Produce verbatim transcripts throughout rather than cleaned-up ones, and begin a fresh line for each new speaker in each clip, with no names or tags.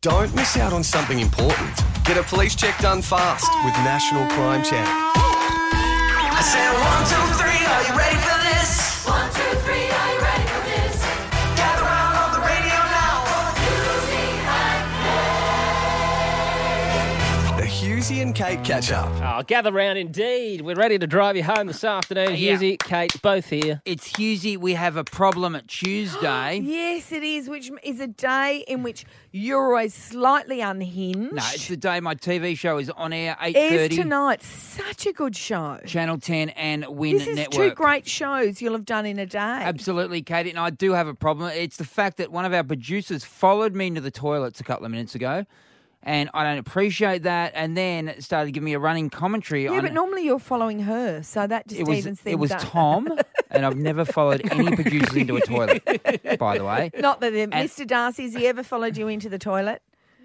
Don't miss out on something important. Get a police check done fast with National Crime Check.
I said one, two, three, are you ready for this?
One, two, three, are you ready for this?
Gather round on the radio now.
The Hughesy and Kate catch up.
Oh, gather round indeed. We're ready to drive you home this afternoon.
Yeah.
Hughesy, Kate, both here.
It's Hughesy. We have a problem at Tuesday.
Yes, it is, which is a day in which you're always slightly unhinged.
No, it's the day my T V show is on air, eight
Airs
thirty.
tonight. Such a good show.
Channel ten and Win
This is
Network.
two great shows you'll have done in a day.
Absolutely, Katie. And I do have a problem. It's the fact that one of our producers followed me into the toilets a couple of minutes ago, and I don't appreciate that, and then started giving me a running commentary
Yeah,
on...
but normally you're following her, so that just
it was,
evens things
it was
up.
Tom, and I've never followed any producers into a toilet, by the way.
Not that uh, Mister Darcy, has he ever followed you into the toilet?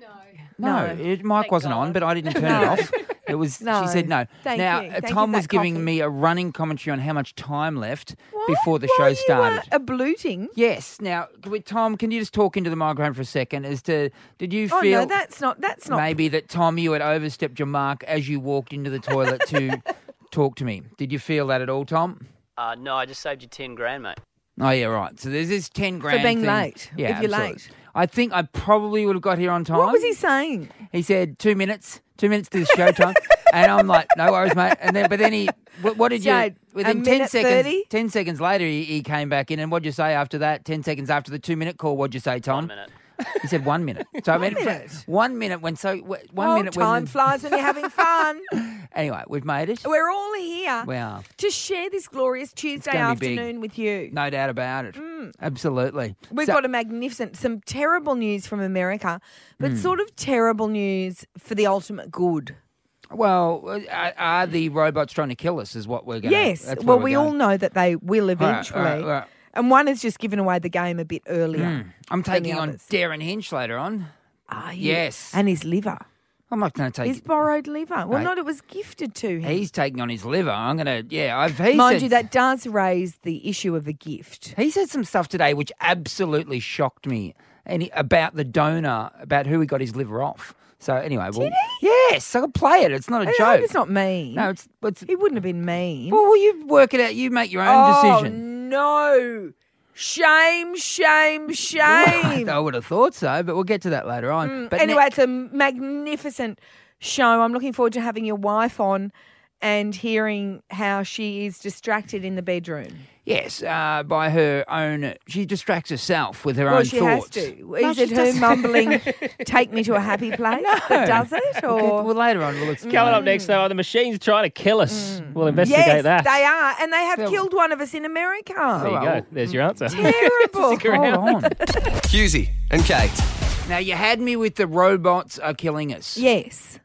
No,
No.
it, Mike wasn't on, but I didn't turn it off. It was.
No.
She said no.
Thank
now,
you.
uh,
Thank you
Tom
for
was
that
giving
coffee.
me a running commentary on how much time left
What?
before the
While
show
you
started.
were abluting?
Yes. Now, with Tom, can you just talk into the microphone for a second? As to, did you
Oh
feel
no, that's not. That's not.
maybe that Tom, you had overstepped your mark as you walked into the toilet to talk to me? Did you feel that at all, Tom?
Uh, no, I just saved you ten grand, mate.
Oh yeah, right. So there's this ten grand
being
thing.
late,
Yeah,
if you're
absolutely.
late.
I think I probably would have got here on time.
What was he saying?
He said two minutes, two minutes to the show time, and I'm like, no worries, mate. And then, but then he, what, what did
So,
you? Within
a
ten
minute
seconds,
thirty?
ten seconds later, he, he came back in, and what'd you say after that? Ten seconds after the two minute call, what'd you say, Tom?
One minute.
He said one minute. So I mean,
minute?
one minute when so one
oh,
minute when
time flies when you're having fun.
Anyway, we've made it.
We're all here
We are.
to share this glorious Tuesday
gonna be big.
afternoon with you.
No doubt about it. Absolutely.
We've
So-
got a magnificent, some terrible news from America, but
Hmm.
sort of terrible news for the ultimate good.
Well, are, are the robots trying to kill us? Is what we're going.
Yes,
That's
well,
where we're
we all
going.
know that they will eventually.
all right, all right.
And one has just given away the game a bit earlier.
I'm
than the
taking on
others.
Darren Hinch later on.
Are you?
Yes.
And his liver.
I'm not going to take.
His borrowed liver. Well,
Mate,
not, it was gifted to him.
He's taking on his liver. I'm going to, yeah, I've, he
Mind
said,
you, that does raise the issue of a gift.
he said some stuff today which absolutely shocked me and he, about the donor, about who he got his liver off. So anyway, well,
Did
yes, I could play it. It's not a
I
joke.
hope it's not mean.
No, it's, it's
He wouldn't have been mean.
well, you work it out. You make your own
oh,
decision.
no. Shame, shame, shame.
I would have thought so, but we'll get to that later on. But
anyway,
ne-
it's a magnificent show. I'm looking forward to having your wife on and hearing how she is distracted in the bedroom.
yes, uh, by her own, she distracts herself with her
Well,
own
she
thoughts.
has to.
No,
Is
she
it her
doesn't.
mumbling, take me to a happy place that does it?
Okay,
Or
well, later on, we'll explain.
Coming up next, though, are the machines trying to kill us? We'll investigate
yes,
that.
they are. And they have
Yeah.
killed one of us in America.
There you go. There's your answer.
Terrible.
Hold on.
Hughesy and Kate.
Now, you had me with the robots are killing us.
Yes.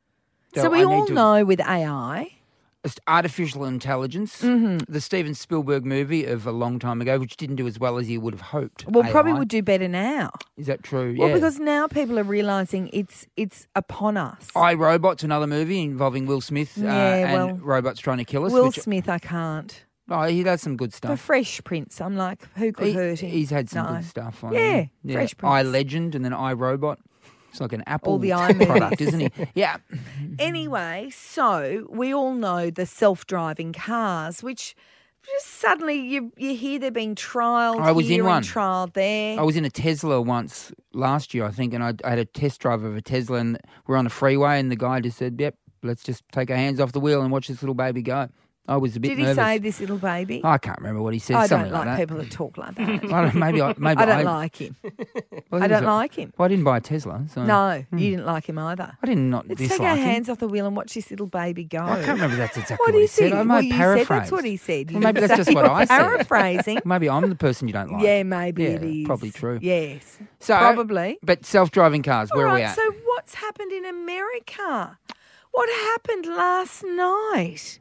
So
So we
I
all
need to-
know with A I.
It's artificial intelligence,
Mm-hmm.
the Steven Spielberg movie of a long time ago, which didn't do as well as you would have hoped.
Well,
A I.
probably would do better now.
Is that true?
Well,
yeah.
because now people are realising it's it's upon us.
I, Robot's another movie involving Will Smith uh,
Yeah,
and
well,
robots trying to kill us.
Will
which,
Smith, I can't.
oh, he does some good
The
stuff.
Fresh Prince, I'm like, who could
He-
hurt him?
he's had some
No.
good stuff. On
Yeah,
him.
Fresh
I
Prince.
Legend and then I Robot. It's like an Apple
All the I movies.
product, isn't he? Yeah.
Anyway, so we all know the self-driving cars, which just suddenly you you hear they're being trialled
I was in
here
one.
and trialled there.
I was in a Tesla once last year, I think, and I, I had a test drive of a Tesla, and we're on a freeway, and the guy just said, "Yep, let's just take our hands off the wheel and watch this little baby go." I was a bit
Did he
nervous.
say this little baby?
I can't remember what he said.
I
something
don't like,
like,
people that talk like that.
that. I don't, maybe I, maybe
I don't like him.
well,
I
he
don't
was a-
like him.
Well, I didn't buy a Tesla, so
No, you didn't like him either.
I didn't not
Let's
dislike
take our
him.
hands off the wheel and watch this little baby go.
I can't remember if that's exactly
What
what, he
is
said.
he?
I
Well,
might
you
paraphrase.
said that's what he said. You
Well, maybe
didn't
that's
say
just what
you were
I said.
Paraphrasing.
Maybe I'm the person you don't like.
Yeah, maybe
Yeah,
it is.
probably true.
Yes.
So,
Probably.
But self-driving cars, where
All
are we
right,
at?
so what's happened in America? What happened last night?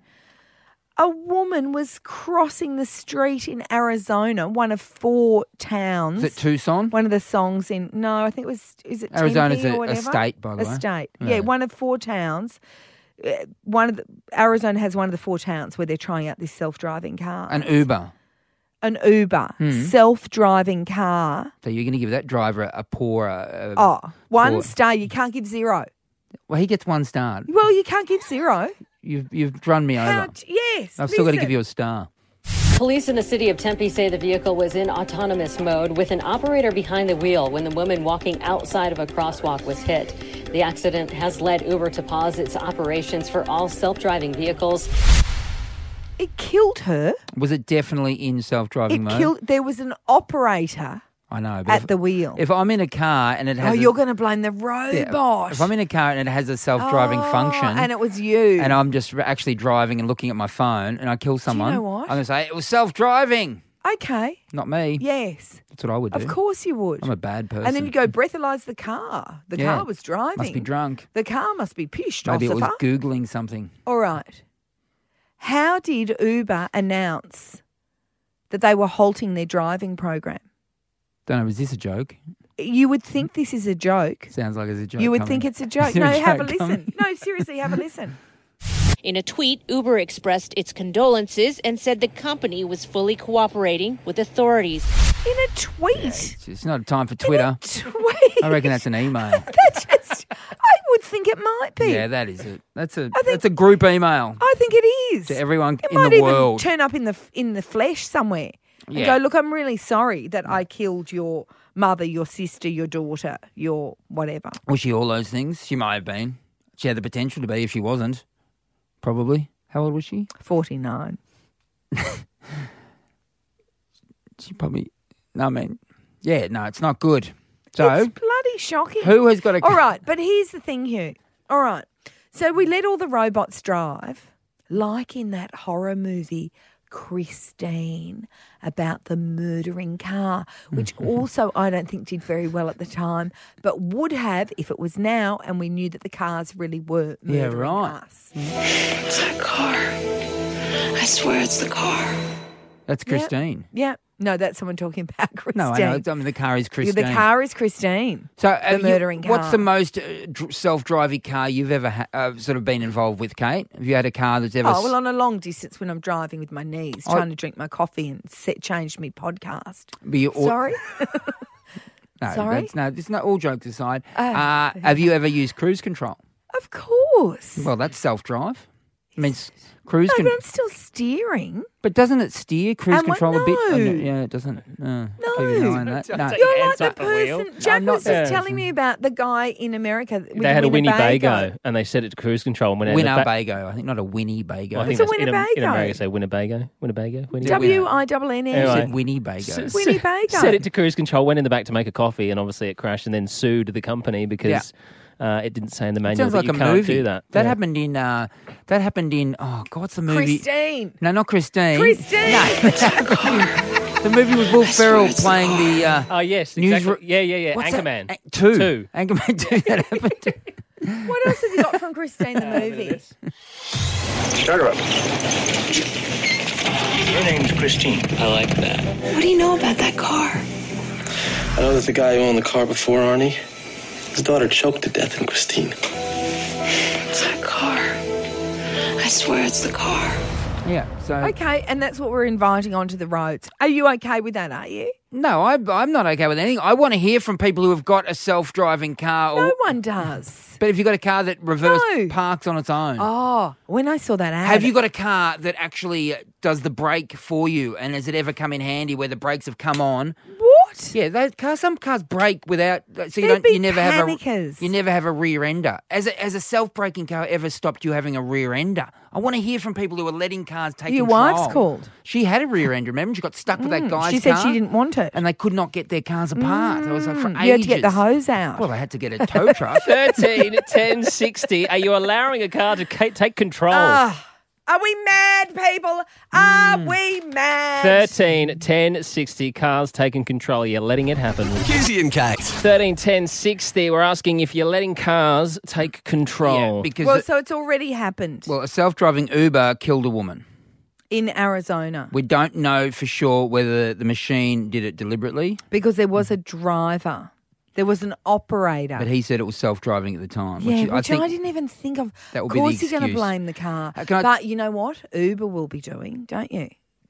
A woman was crossing the street in Arizona, one of four towns.
Is it Tucson?
One of the songs in no, I think it was is it
Arizona's
Tempe or
a- a
whatever?
state, by the way.
A state,
Yeah.
yeah. One of four towns. Uh, One of the Arizona has one of the four towns where they're trying out this self-driving car.
An Uber.
an Uber
Hmm.
self-driving car.
So you're going to give that driver a, a poor. Uh,
Oh, one
poor-
star. You can't give zero.
Well, he gets one star.
Well, you can't give zero.
You've you've run me
How?
over.
d- Yes.
I've still got to
listen.
give you a star.
Police in the city of Tempe say the vehicle was in autonomous mode with an operator behind the wheel when the woman walking outside of a crosswalk was hit. The accident has led Uber to pause its operations for all self-driving vehicles.
It killed her.
Was it definitely in self-driving
It
mode?
killed. There was an operator
I know. But
at
if,
the wheel.
if I'm in a car and it has,
Oh,
a,
you're going to blame the
yeah,
robot.
if I'm in a car and it has a self-driving
Oh,
function,
and it was you.
and I'm just actually driving and looking at my phone, and I kill someone,
know what?
I'm going to say it was self-driving,
Okay.
not me.
Yes.
That's what I would do.
Of course you would.
I'm a bad person.
And then you go breathalyze the car. The
Yeah.
car was driving.
Must be drunk.
The car must be pished.
Maybe it was
Ossifer.
googling something.
All right. How did Uber announce that they were halting their driving program?
Don't know. Is this a joke?
You would think this is a joke.
Sounds like it's a joke.
You would
coming.
think it's a joke.
Is there
No,
a
have a
joke coming?
listen. No, seriously, have a listen.
In a tweet, Uber expressed its condolences and said the company was fully cooperating with authorities.
In a tweet.
It's, it's not time for Twitter.
Tweet.
I reckon that's an email.
That just, I would think it might be.
Yeah, that is it. That's a
I think-
that's a group email
I think it is.
to everyone
It
in
might
the
even
world.
turn up in the in the flesh somewhere and
Yeah.
go, look, I'm really sorry that I killed your mother, your sister, your daughter, your whatever.
Was she all those things? She might have been. She had the potential to be if she wasn't. Probably. How old was she?
forty-nine.
She probably. No, I mean, yeah, no, it's not good. So,
It's bloody shocking.
who has got a?
All right, but here's the thing, Hugh. All right. So we let all the robots drive, like in that horror movie, Christine, about the murdering car, which also I don't think did very well at the time, but would have if it was now and we knew that the cars really were
Yeah,
murdering
right.
us.
It's that car. I swear it's the car.
That's Christine.
Yeah. No, that's someone talking about Christine.
No, I know. I mean, the car is
Yeah,
Christine.
the car is Christine.
So, have you-
murdering
What's
car.
the most uh, dr- self-driving car you've ever ha- uh, sort of been involved with, Kate? Have you had a car that's ever?
Oh, well, on a long distance when I'm driving with my knees,
Oh.
trying to drink my coffee and set, change me podcast.
be or-
Sorry?
No,
Sorry?
That's, no, it's not. All jokes aside,
Oh.
uh, have you ever used cruise control?
Of course.
Well, that's self-drive. I mean, s- cruise
no, but
control.
I'm still steering.
But doesn't it steer cruise
Am I-
control a bit? Oh,
no.
yeah, it doesn't. No.
No.
Keep an eye on that. No.
Take
You're
your
like
hands
the
off the wheel.
person. Jack
I'm not
was just
there.
telling me about the guy in America. With
They had a
Winnebago.
Winnebago and they set it to cruise control. And when it ended up back-
Winnebago. I think not a Winnebago.
Well, I
It's
think
a
that's in, Am- in
Winnebago.
America, say Winnebago. Winnebago. Winnebago.
W I N N
I
E.
Anyway.
said Winnebago.
S- s-
Winnebago.
Set it to cruise control, went in the back to make a coffee, and obviously it crashed and then sued the company because uh, it didn't say in the manual
Sounds
that
like
you
a
can't
movie.
do that.
That
Yeah.
happened in. Uh, that happened in. Oh God, what's the movie?
Christine.
No, not Christine.
Christine.
No. The movie with Will Ferrell
it's the
playing
car.
the. Uh,
Oh, yes.
News
Exactly.
re-
yeah, yeah, yeah.
what's that?
Anchorman.
An- two.
Two.
Anchorman two. That happened. To.
What else have you got from Christine the movie?
Shut her up. Your name's Christine.
I like that.
What do you know about that car?
I know there's a guy who owned the car before Arnie. His daughter choked to death in Christine.
It's that car. I swear it's the car.
Yeah. So
Okay, and that's what we're inviting onto the roads. Are you okay with that, are you?
no, I, I'm not okay with anything. I want to hear from people who have got a self-driving car. Or,
No one does.
But if you've got a car that reverse
No.
parks on its own.
Oh, when I saw that ad.
Have you got a car that actually does the brake for you? And has it ever come in handy where the brakes have come on?
What?
Yeah, those cars, some cars brake without, so you
They'd
don't,
be
you never have
panickers.
a, you never have a rear ender. As a, as a self-braking car ever stopped you having a rear ender? I want to hear from people who are letting cars take
Your
control.
wife's called.
She had a rear ender. Remember, she got stuck with that
Mm,
guy's
She said
car,
she didn't want it.
and they could not get their cars apart. It was like for
Mm,
ages.
you had to get the hose out.
Well, they had to get a tow truck.
thirteen, ten, sixty. Are you allowing a car to ca- take control?
Ah, are we mad, people? Are
Mm.
we mad?
thirteen, ten, sixty. Cars taking control. You're letting it happen.
Kizzy and Kate.
thirteen, ten, sixty. We're asking if you're letting cars take control.
Yeah, because
Well,
it-
so it's already happened
well, a self-driving Uber killed a woman.
in Arizona
We don't know for sure whether the machine did it deliberately,
because there was a driver. There was an operator.
but he said it was self-driving at the time.
yeah,
which
which
I think
I didn't even think of.
that would
of
be the
course, you're going to
excuse.
blame the car.
Uh, can I-
But you know what? Uber will be doing, don't you?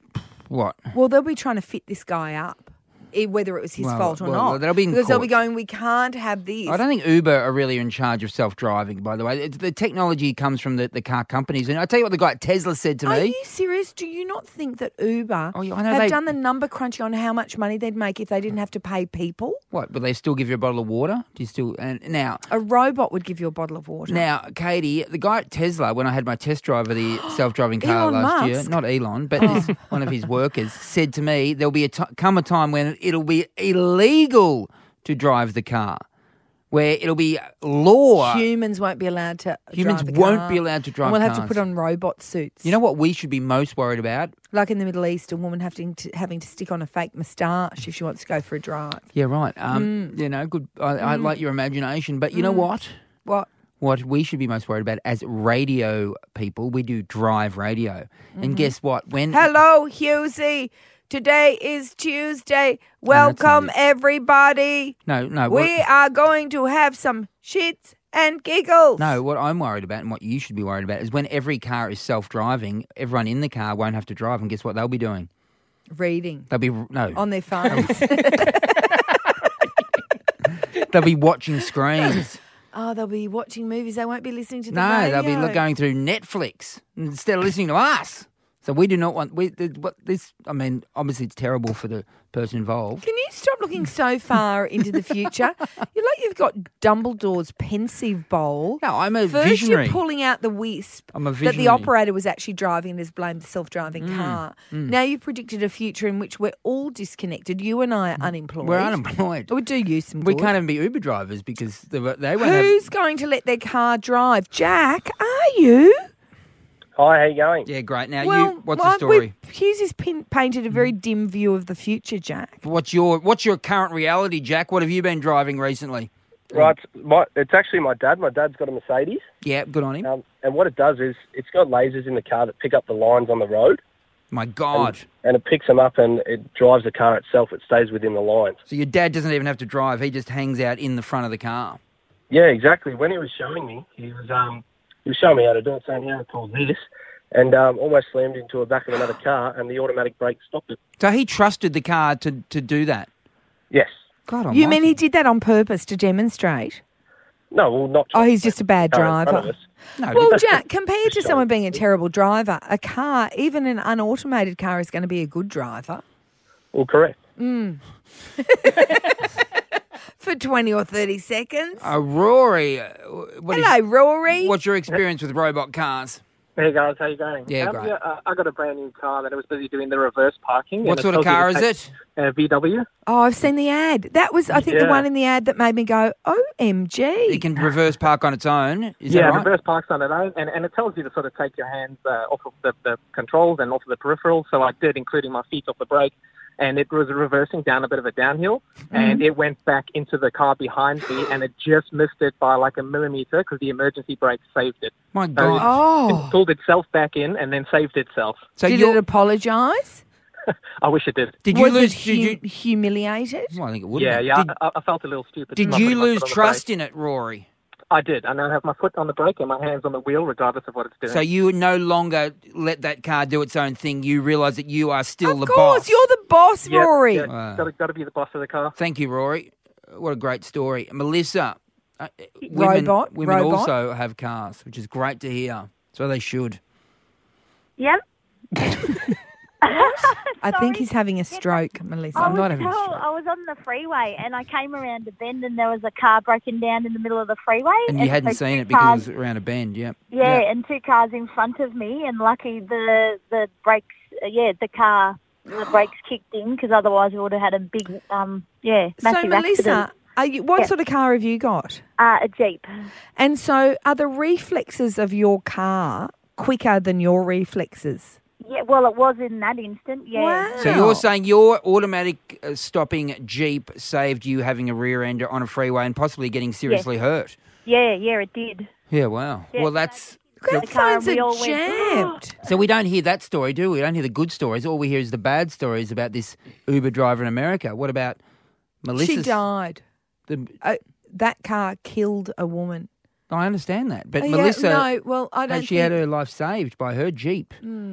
What?
Well, they'll be trying to fit this guy up, eh, whether it was his
Well,
fault or
well,
not.
they'll be in
because they'll be
court.
going, we can't have this.
I don't think Uber are really in charge of self-driving, by the way. It's, the technology comes from the, the car companies. And I tell you what the guy at Tesla said to
Are
me.
you serious? Do you not think that Uber
Oh, yeah, I know
have
they-
done the number crunching on how much money they'd make if they didn't have to pay people?
What, but they still give you a bottle of water? Do you still... And now...
A robot would give you a bottle of water.
Now, Katie, the guy at Tesla, when I had my test drive of the self-driving car
Elon
last year,
Musk?
not Elon, but his, one of his workers, said to me, there'll be a t- come a time when it'll be illegal to drive the car, where it'll be law.
Humans won't be allowed to
Humans
drive a
won't
car.
be allowed to drive
And we'll have to
cars.
put on robot suits.
You know what we should be most worried about?
Like in the Middle East, a woman having to, having to stick on a fake moustache if she wants to go for a drive.
Yeah, right. Um, You know, good. I, I like your imagination, but you know what?
What?
What we should be most worried about as radio people, we do drive radio, and guess what? When
Hello, Husey. Today is Tuesday.
No, that's not
Welcome,
it.
everybody.
no, no,
We
what,
are going to have some shits and giggles.
no. What I'm worried about, and what you should be worried about, is when every car is self-driving, everyone in the car won't have to drive, and guess what? They'll be doing.
Reading
They'll be no.
on their phones.
They'll be watching screens.
Oh, they'll be watching movies. They won't be listening to the
No,
radio.
they'll be look, going through Netflix instead of listening to us. So we do not want. We th- what this. I mean, obviously, it's terrible for the person involved.
Can you stop looking so far into the future? You're like you've got Dumbledore's pensive bowl.
No, I'm a
First
visionary.
you're pulling out the wisp
I'm a
that the
visionary.
operator was actually driving and has blamed the self-driving car. Now you've predicted a future in which we're all disconnected. You and I are unemployed.
We're unemployed.
It would do you some
We
good.
can't even be Uber drivers because they, won't they won't have.
Who's going to let their car drive? Jack, are you?
Hi, how you going?
Yeah, great. Now,
well,
you. What's
well,
the story?
we- Hughes has pin, painted a very dim view of the future, Jack.
What's your What's your current reality, Jack? What have you been driving recently?
Right, my, it's actually my dad. My dad's got a Mercedes,
Yeah, good on him.
um, and what it does is it's got lasers in the car that pick up the lines on the road,
My God.
and it picks them up and it drives the car itself. It stays within the lines.
So your dad doesn't even have to drive; he just hangs out in the front of the car.
Yeah, exactly. When he was showing me, he was um, he was showing me how to do it, saying how to pull this, and um, almost slammed into the back of another car, and the automatic brake stopped it.
So he trusted the car to, to do that.
Yes.
God,
You
almighty.
mean he did that on purpose to demonstrate?
No, well, not.
Oh, he's just a bad
car in front of
driver.
us.
No,
Well,
but-
Jack, compared to
Just
someone
showing.
being a terrible driver, a car, even an unautomated car, is going to be a good driver
Well, correct.
for twenty or thirty seconds.
Uh, Rory, uh, what is-
Hello, Rory.
what's your experience with robot cars?
Hey guys, how you going?
Yeah,
um,
great.
Yeah, uh, I got a brand new car that I was busy doing the reverse parking.
What
and
sort of
tells you
car
to
is
take-
it?
Uh, V W.
Oh, I've seen the ad. That was, I think, the
Yeah.
one in the ad that made me go, O M G.
It can reverse park on its own. Is
yeah,
that right?
reverse parks on its own, and, and it tells you to sort of take your hands uh, off of the, the controls and off of the peripheral. So I did, including my feet off the brake, and it was reversing down a bit of a downhill, and it went back into the car behind me, and it just missed it by like a millimeter because the emergency brake saved it.
My
So
God.
it-
Oh.
It pulled itself back in and then saved itself.
So
Did
you
it apologise?
I wish it did.
did you
Was
lose?
it
Did you?
hu- humiliated?
Well, I think it would.
Yeah, yeah,
Did,
I, I felt a little stupid.
did
not
you
putting my
lose
foot on the
trust
brake.
in it, Rory?
I did. I now have my foot on the brake and my hands on the wheel, regardless of what it's doing.
So you no longer let that car do its own thing. You realise that you are still
Of
the
course,
boss.
you're the boss,
Yep,
Rory.
yeah,
Wow.
got, to, got to be the boss of the car.
Thank you, Rory. What a great story, Melissa. Uh, women,
Robot,
Women
robot.
also have cars, which is great to hear. So they should.
Yep.
I think he's having a stroke, Melissa.
I
I'm
was,
not having a
told-
stroke.
I was on the freeway and I came around a bend and there was a car broken down in the middle of the freeway.
And you hadn't
so
seen
two
it because
cars-
it was around a bend. Yep.
Yeah, and two cars in front of me, and lucky the the brakes. Uh, yeah, the car, the brakes kicked in because otherwise we would have had a big, um, yeah, massive
So, Melissa,
accident.
are you, what
Yeah.
sort of car have you got?
Uh, a Jeep.
And so, are the reflexes of your car quicker than your reflexes?
Yeah, well, it was in that instant. Yeah.
Wow.
So you're saying your automatic uh, stopping Jeep saved you having a rear ender on a freeway and possibly getting seriously hurt?
Yeah, yeah, it did.
Yeah, wow.
Yeah.
Well, that's...
The car and
Phones
we
are
all went,
jammed.
So we don't hear that story, do we? We don't hear the good stories. All we hear is the bad stories about this Uber driver in America. What about Melissa's...
She died.
The,
Uh, that car killed a woman.
I understand that. But
Oh, yeah,
Melissa...
no, well, I don't
she had
think-
her life saved by her Jeep.
Mm.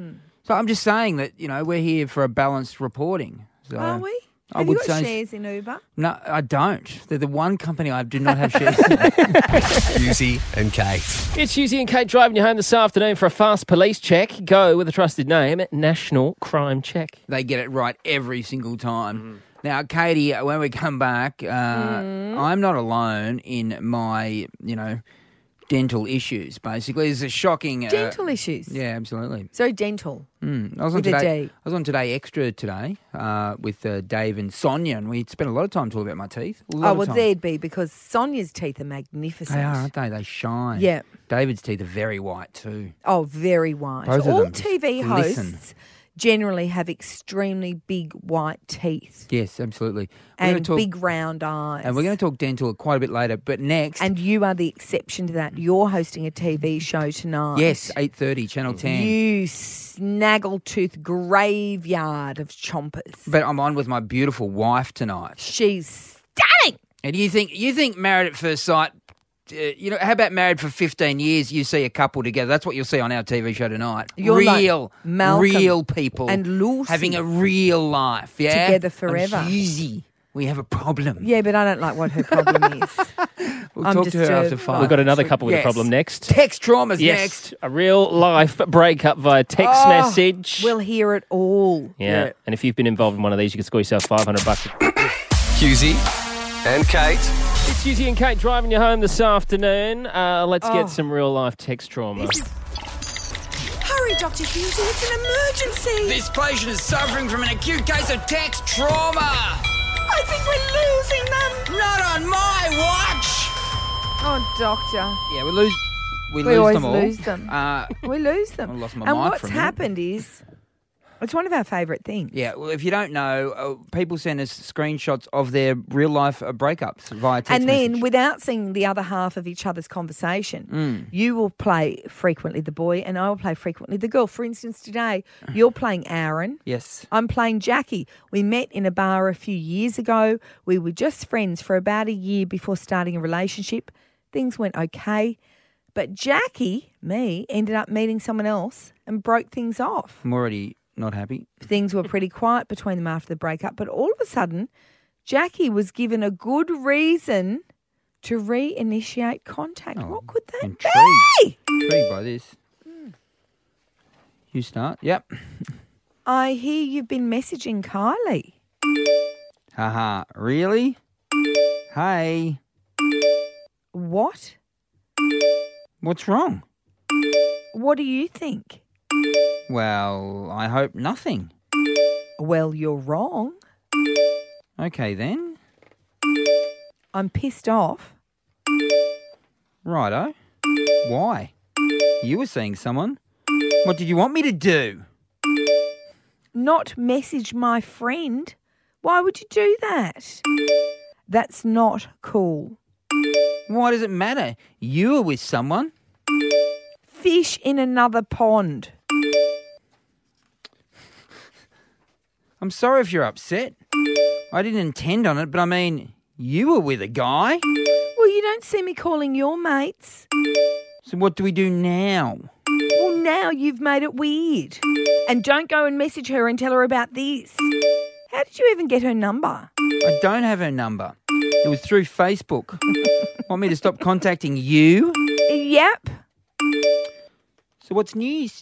So I'm just saying that, you know, we're here for a balanced reporting. So
Are we?
I
Have
would
you got
say
shares in Uber?
No, I don't. They're the one company I do not have shares in.
Husey and Kate.
It's Husey and Kate driving you home this afternoon for a fast police check. Go with a trusted name, National Crime Check.
They get it right every single time. Mm. Now, Katie, when we come back, uh, mm. I'm not alone in my, you know, dental issues, basically. It's a shocking...
Dental
uh,
issues?
Yeah, absolutely.
So dental?
Mm. I was on
with
today,
a D.
I was on Today Extra today uh, with uh, Dave and Sonia, and we spent a lot of time talking about my teeth.
Oh, well, they'd be, because Sonia's teeth are magnificent.
They are, aren't they? They shine.
Yeah.
David's teeth are very white too.
Oh, very white.
Both of
All
them
T V
glisten.
hosts generally have extremely big white teeth.
Yes, absolutely. We're
And
talk,
big round eyes.
And we're going to talk dental quite a bit later, but next...
And you are the exception to that. You're hosting a T V show tonight.
Yes, eight thirty, Channel ten.
You snaggletooth graveyard of chompers.
But I'm on with my beautiful wife tonight.
She's stunning!
And you think you think Married at First Sight, uh, you know, how about Married for fifteen years, you see a couple together? That's what you'll see on our T V show tonight.
You're
real,
like Malcolm
real people.
and Lucy
having a real life, yeah?
together forever.
And Husey, we have a problem.
Yeah, but I don't like what her problem is.
We'll
I'm
talk to her
disturbed
after five.
We've got another couple with
Yes.
a problem next.
Text trauma's
yes,
next.
a real life breakup via text
Oh,
message.
We'll hear it all.
yeah.
yeah.
And if you've been involved in one of these, you can score yourself five hundred bucks.
Husey and Kate.
It's Husey and Kate driving you home this afternoon. Uh, let's
Oh.
get some real life text trauma.
Hurry, Doctor Husey, it's an emergency.
This patient is suffering from an acute case of text trauma.
I think we're losing them.
Not on my watch.
Oh, Doctor.
Yeah, we lose. We,
We
lose
always
them all.
lose them.
Uh,
We lose them.
I lost my
and
mind
what's
for a minute.
happened is, it's one of our favourite things.
yeah, well, if you don't know, uh, people send us screenshots of their real life uh, breakups via text
And then,
message.
without seeing the other half of each other's conversation,
Mm.
you will play frequently the boy and I will play frequently the girl. For instance, today, you're playing Aaron.
Yes.
I'm playing Jackie. We met in a bar a few years ago. We were just friends for about a year before starting a relationship. Things went okay. But Jackie, me, ended up meeting someone else and broke things off.
I'm already not happy.
Things were pretty quiet between them after the breakup, but all of a sudden, Jackie was given a good reason to reinitiate contact.
Oh,
what could that
Intrigued.
be?
Intrigued by this. You start. Yep.
I hear you've been messaging Kylie.
Haha. Really? Hey.
What?
What's wrong?
What do you think?
Well, I hope nothing.
Well, you're wrong.
Okay then.
I'm pissed off.
Righto. Why? You were seeing someone. What did you want me to do?
Not message my friend. Why would you do that? That's not cool.
Why does it matter? You were with someone.
Fish in another pond.
I'm sorry if you're upset. I didn't intend on it, but I mean, you were with a guy.
Well, you don't see me calling your mates.
So what do we do now?
Well, now you've made it weird. And don't go and message her and tell her about this. How did you even get her number?
I don't have her number. It was through Facebook. Want me to stop contacting you?
Yep.
So what's news?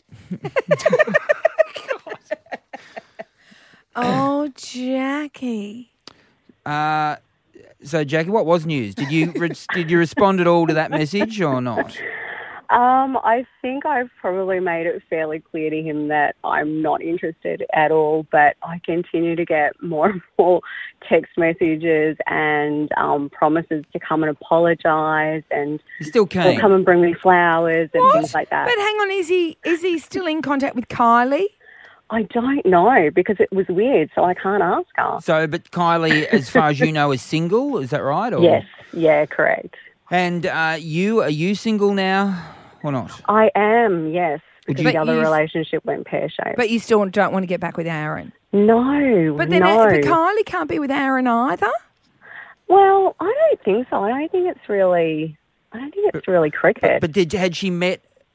Oh, Jackie.
Uh, so Jackie, what was news? Did you re- did you respond at all to that message or not?
Um, I think I've probably made it fairly clear to him that I'm not interested at all, but I continue to get more and more text messages and um, promises to come and apologise and
He's still keen.
he'll come and bring me flowers and
What?
things like that.
But hang on, is he is he still in contact with Kylie?
I don't know because it was weird, so I can't ask her.
So, but Kylie, as far as you know, is single. Is that right? Or?
Yes, yeah, correct.
And uh, you, are you single now or not?
I am, yes, because
But
the other
you-
relationship went pear-shaped.
But you still don't want to get back with Aaron.
No,
But then
no.
but Kylie can't be with Aaron either.
Well, I don't think so. I don't think it's really. I don't think it's really cricket.
But did had she met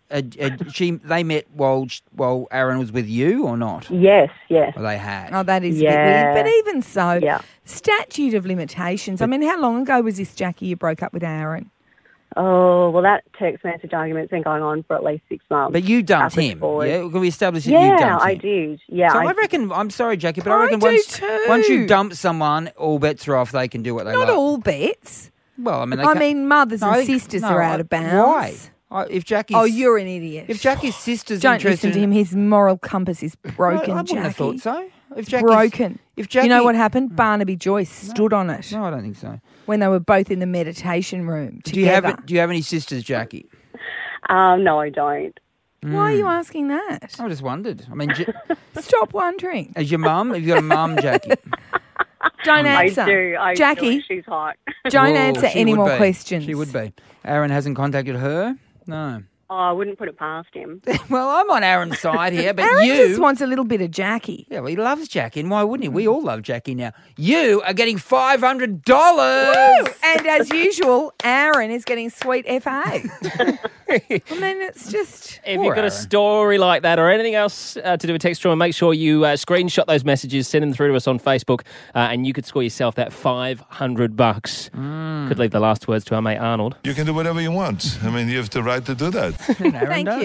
uh, uh, she they met while while Aaron was with you or not?
Yes, yes.
Well, they had.
Oh, that is
Yeah.
a bit weird. But even so,
Yeah.
statute of limitations. I mean, how long ago was this, Jackie, you broke up with Aaron?
Oh, well, that text message argument's been going on for at least six months.
But you dumped
backwards,
him.
forwards.
Yeah, can we establish that
Yeah,
you dumped him?
I did. Yeah,
So
I
I, reckon. I'm sorry, Jackie, but I
I
reckon
do
once
too.
once you dump someone, all bets are off. They can do what they
Not
like.
all bets.
Well, I mean, they
I
can't-
mean, mothers
No,
and
I-
sisters
no,
are
I-
out of bounds.
Why? I- If Jackie's
Oh, you're an idiot.
if Jackie's sister's
Don't
interested
listen to
in-
him. His moral compass is broken,
I, I wouldn't
Jackie.
have thought so. If
It's
Jackie's,
broken.
If Jackie,
You know what happened? Barnaby Joyce stood on it
No, I don't think so.
when they were both in the meditation room
Do you have
together.
Do you have any sisters, Jackie?
Um, no, I don't.
Why are you asking that?
I just wondered. I mean, J-
Stop wondering.
as your mum, have you got a mum, Jackie?
Don't answer.
I do. I
Jackie,
do. She's hot.
don't
Well,
answer
she
any
would
more
be.
questions.
She would be. Aaron hasn't contacted her. No.
Oh, I wouldn't put it past him.
Well, I'm on Aaron's side here, but
Aaron
you.
just wants a little bit of Jackie.
Yeah, well, he loves Jackie, and why wouldn't he? We all love Jackie now. You are getting five hundred dollars.
And as usual, Aaron is getting sweet F A. I mean, it's just...
If
Poor
you've got a
Aaron.
story like that or anything else uh, to do with Text Draw, make sure you uh, screenshot those messages, send them through to us on Facebook, uh, and you could score yourself that five hundred bucks.
Mm.
Could leave the last words to our mate Arnold.
You can do whatever you want. I mean, you have the right to do that.
Thank you.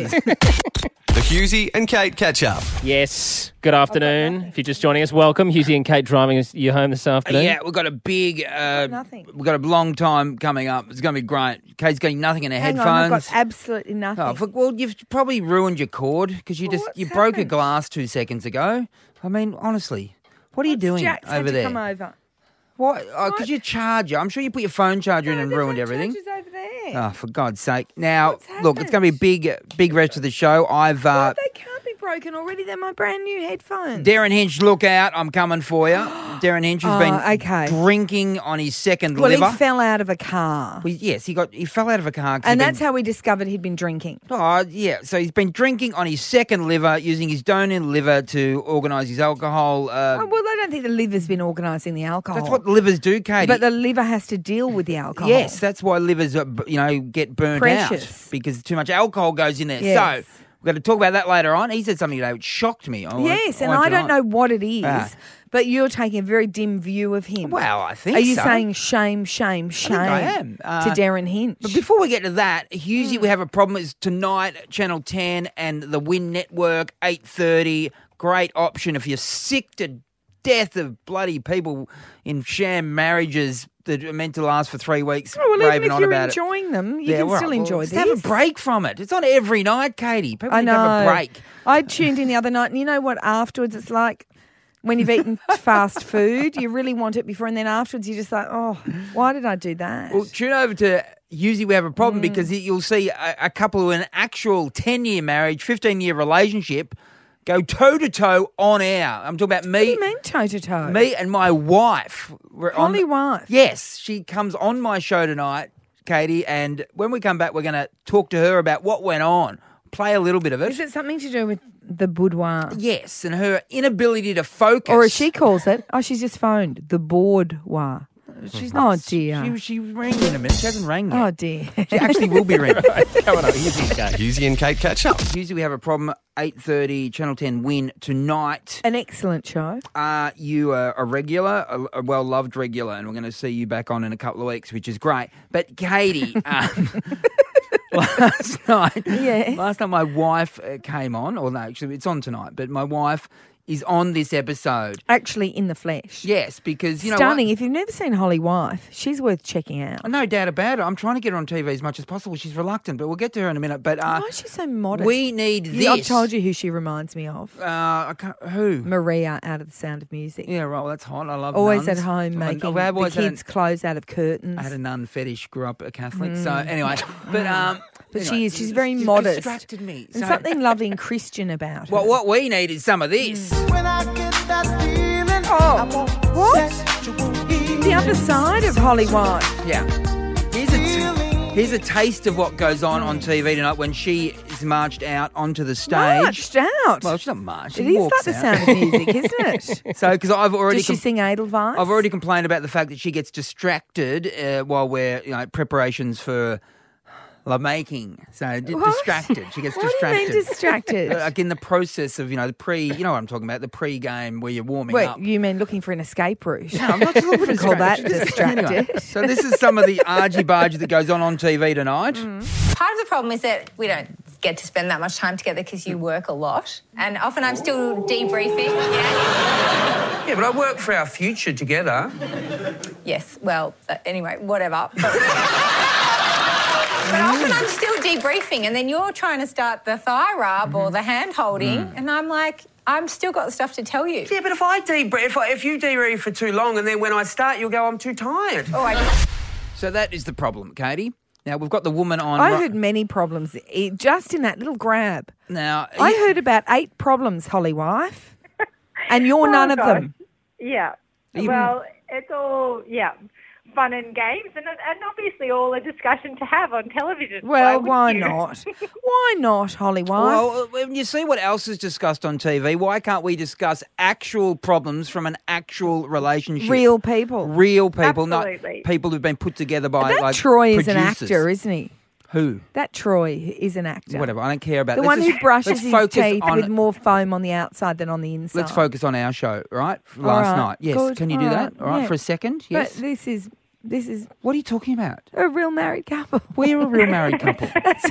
The Hughesy and Kate catch up.
Yes, good afternoon. If you're just joining us, welcome. Hughesy and Kate driving us, you home this afternoon.
Yeah, we've got a big, uh,
Nothing.
we've got a long time coming up. It's going to be great. Kate's getting nothing in her
Hang on,
headphones.
I've got absolutely nothing.
Oh, for, well, you've probably ruined your cord because you
Well,
just
what's
you broke a
happened?
glass two seconds ago. I mean, honestly, what are you doing
Jack's had
over
to
there?
come over.
What? Oh, because your charger. I'm sure you put your phone charger in and
the
ruined
phone
everything.
charger's over there.
Oh, for God's sake! Now,
What's
look, it's going to be a big, big rest of the show. I've uh,
They can't be broken already. They're my brand new headphones.
Darren Hinch, look out! I'm coming for you. Darren Hinch has
Oh,
been
okay.
drinking on his second
well,
liver.
he fell out of a car.
Well, yes, he got he fell out of a car. 'cause
And
he'd
that's
been,
how we discovered he'd been drinking.
Oh, yeah. So he's been drinking on his second liver, using his donor liver to organise his alcohol. Uh,
Oh, well, I don't think the liver's been organising the alcohol.
that's what livers do, Katie.
But the liver has to deal with the alcohol.
Yes, that's why livers, are, you know, get burnt
Precious.
out because too much alcohol goes in there.
Yes.
So we're going to talk about that later on. He said something today which shocked me. I won't-
Yes, and
won't
I don't
deny.
know what it is,
Ah.
but you're taking a very dim view of him.
Well, I think
Are you
so.
saying shame, shame, shame
think I am. Uh,
to Darren Hinch?
But before we get to that,
Mm.
Hughesy, we have a problem. It's tonight, Channel ten and the Win Network, eight thirty. Great option if you're sick to death of bloody people in sham marriages that are meant to last for three weeks.
Oh, well, even
raving
if
on
you're
about
enjoying them, you
Yeah,
can
well,
still
well,
enjoy
just
this.
have a break from it. It's on every night, Katie. People
I
need
know.
to have a break.
I tuned in the other night, and you know what? Afterwards, it's like when you've eaten fast food, you really want it before, and then afterwards, you're just like, oh, why did I do that?
Well, tune over to Usually We Have a Problem
Mm.
because you'll see a, a couple who are in an actual ten-year marriage, fifteen-year relationship go toe-to-toe on air. I'm talking about me.
What do you mean toe-to-toe?
Me and my wife. We're on
Holly
the-
wife?
Yes. She comes on my show tonight, Katie, and when we come back, we're going to talk to her about what went on, play a little bit of it.
Is it something to do with the boudoir?
Yes, and her inability to focus.
Or as she calls it, oh, she's just phoned, the boudoir.
She's
Oh,
not,
dear.
She, she rang in a minute. She hasn't rang yet.
Oh, dear.
She actually will be ringing.
Come on, Hughesy and Kate.
Hughesy and Kate catch up.
Usually we have a problem. eight thirty, Channel ten Win tonight.
An excellent show.
Uh, you are a regular, a, a well-loved regular, and we're going to see you back on in a couple of weeks, which is great. But Katie, um, last night,
Yes.
last night my wife uh, came on, or no, actually it's on tonight, but my wife is on this episode.
Actually, in the flesh.
Yes, because, you know
Stunning.
what?
If you've never seen Holly Wife, she's worth checking out.
No doubt about it. I'm trying to get her on T V as much as possible. She's reluctant, but we'll get to her in a minute. But uh,
Why is she so modest?
we need this.
You- I've told you who she reminds me of.
Uh, I can't, who?
Maria out of The Sound of Music.
Yeah, right. Well, that's hot. I love
Always
nuns.
at home
I-
making
I've
the
always had
kids'
an-
clothes out of curtains.
I had a nun fetish. Grew up a Catholic.
Mm.
So anyway, but um,
But
anyway,
she is. She's very
it's
modest.
Distracted me.
And
So-
something loving Christian about her.
Well, what we need is some of this.
When I get that feeling,
Oh, what? The other side of Holly Wife.
Yeah. Here's a, here's a taste of what goes on on T V tonight when she is marched out onto the stage.
Marched out.
Well, she's not marched.
It
she
is
walks
like The
out.
Sound of Music, isn't it?
So, because I've already
Does she
com-
sing Edelweiss?
I've already complained about the fact that she gets distracted uh, while we're, you know, preparations for La making. So d-
What?
distracted. She gets
What do you
distracted.
mean distracted?
Like in the process of, you know, the pre, you know what I'm talking about, the pre-game where you're warming
Wait,
up.
you mean looking for an escape route?
No, I'm not looking for
Wouldn't call that
distraction.
distracted.
Anyway, so this is some of the argy-bargy that goes on on T V tonight.
Mm.
Part of the problem is that we don't get to spend that much time together because you work a lot. And often I'm still debriefing. Yeah,
Yeah, but I work for our future together.
yes well, uh, anyway, whatever. But, but often I'm still debriefing and then you're trying to start the thigh rub or the hand-holding
Mm.
and I'm like, I'm still got stuff to tell you.
Yeah, but if I debrief, if, I, if you debrief for too long and then when I start, you'll go, I'm too tired.
Oh, I just...
So that is the problem, Katie. Now, we've got the woman on...
I heard many problems eh, just in that little grab.
Now,
I heard about eight problems, Holly wife, and you're
Oh,
none of
gosh.
them.
Yeah.
Even-
Well, it's all, yeah, fun and games, and, and obviously all a discussion to have on television.
Well,
wouldn't
why
you?
not? Why not, Holly wife?
Well, when you see what else is discussed on T V, why can't we discuss actual problems from an actual relationship?
Real people.
Real people,
Absolutely.
not people who've been put together by
that
like
Troy is an
producers.
actor, isn't he?
Who?
That Troy is an actor.
Whatever, I don't care about
The
let's
one
just-
who brushes
let's
his
focus
teeth
on,
with more foam on the outside than on the inside.
Let's focus on our show, right?
All
Last
right,
night. Yes,
good,
can you do
all
that?
right,
All right,
yeah.
for a second? Yes.
But this is this is
What are you talking about?
a real married couple.
We're a real married couple.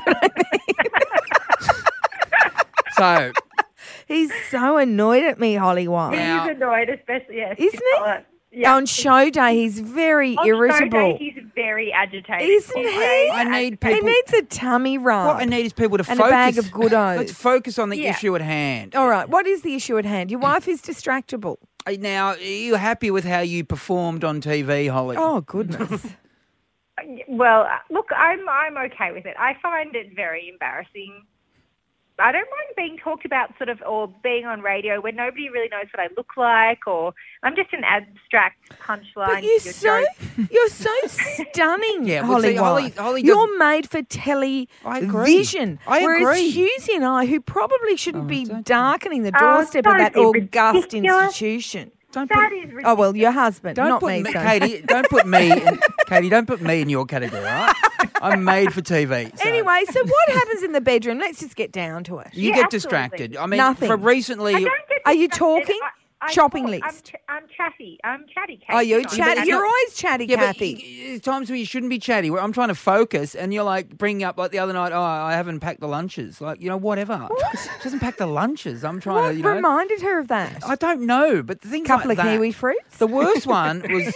So,
He's so annoyed at me, Holly wife.
He's annoyed, especially, yes.
Isn't he?
Yeah.
On show day, he's very
On
irritable.
show day, he's very agitated.
Isn't
He's
he?
very
I need
He
people.
needs a tummy rub.
What I need is people to
and
focus.
a bag of good
Let's focus on the
Yeah.
issue at hand.
All right, what is the issue at hand? Your wife is distractible.
Uh, Now, are you happy with how you performed on T V, Holly?
Oh, goodness.
Well, look, I'm I'm okay with it. I find it very embarrassing. I don't mind being talked about sort of or being on radio where nobody really knows what I look like or I'm just an abstract punchline.
But you're
to your
so
joke.
you're so stunning,
Yeah, well,
Holly.
see, Holly-
wife.
Holly
you're
doesn't-
made for television.
I agree. I
whereas
agree.
Husey and I, who probably shouldn't be darkening the
Oh,
doorstep of
don't
that
be
august
ridiculous.
institution.
Don't
That
put,
is ridiculous.
Oh well, your husband,
don't
not
put
me,
me,
son.
Katie. Don't put me, in, Katie. Don't put me in your category. All right? I'm made for T V. So
Anyway, so what happens in the bedroom? Let's just get down to it.
you
Yeah,
get
absolutely.
distracted. I mean,
Nothing.
for recently,
I don't get
Are you
distracted.
talking?
I- I
Shopping
talk. I'm,
list.
ch- I'm chatty. I'm chatty. Kate,
Oh, you're
you know.
chatty.
that's
You're
not-
always chatty,
yeah, but
Kathy.
y- there's times where you shouldn't be chatty. Where I'm trying to focus, and you're like bringing up like the other night. Oh, I haven't packed the lunches. Like you know, whatever. She doesn't pack the lunches. I'm trying
What
to, you know.
reminded her of that?
I don't know, but the things
Couple
like
of
that.
kiwi fruits.
The worst one was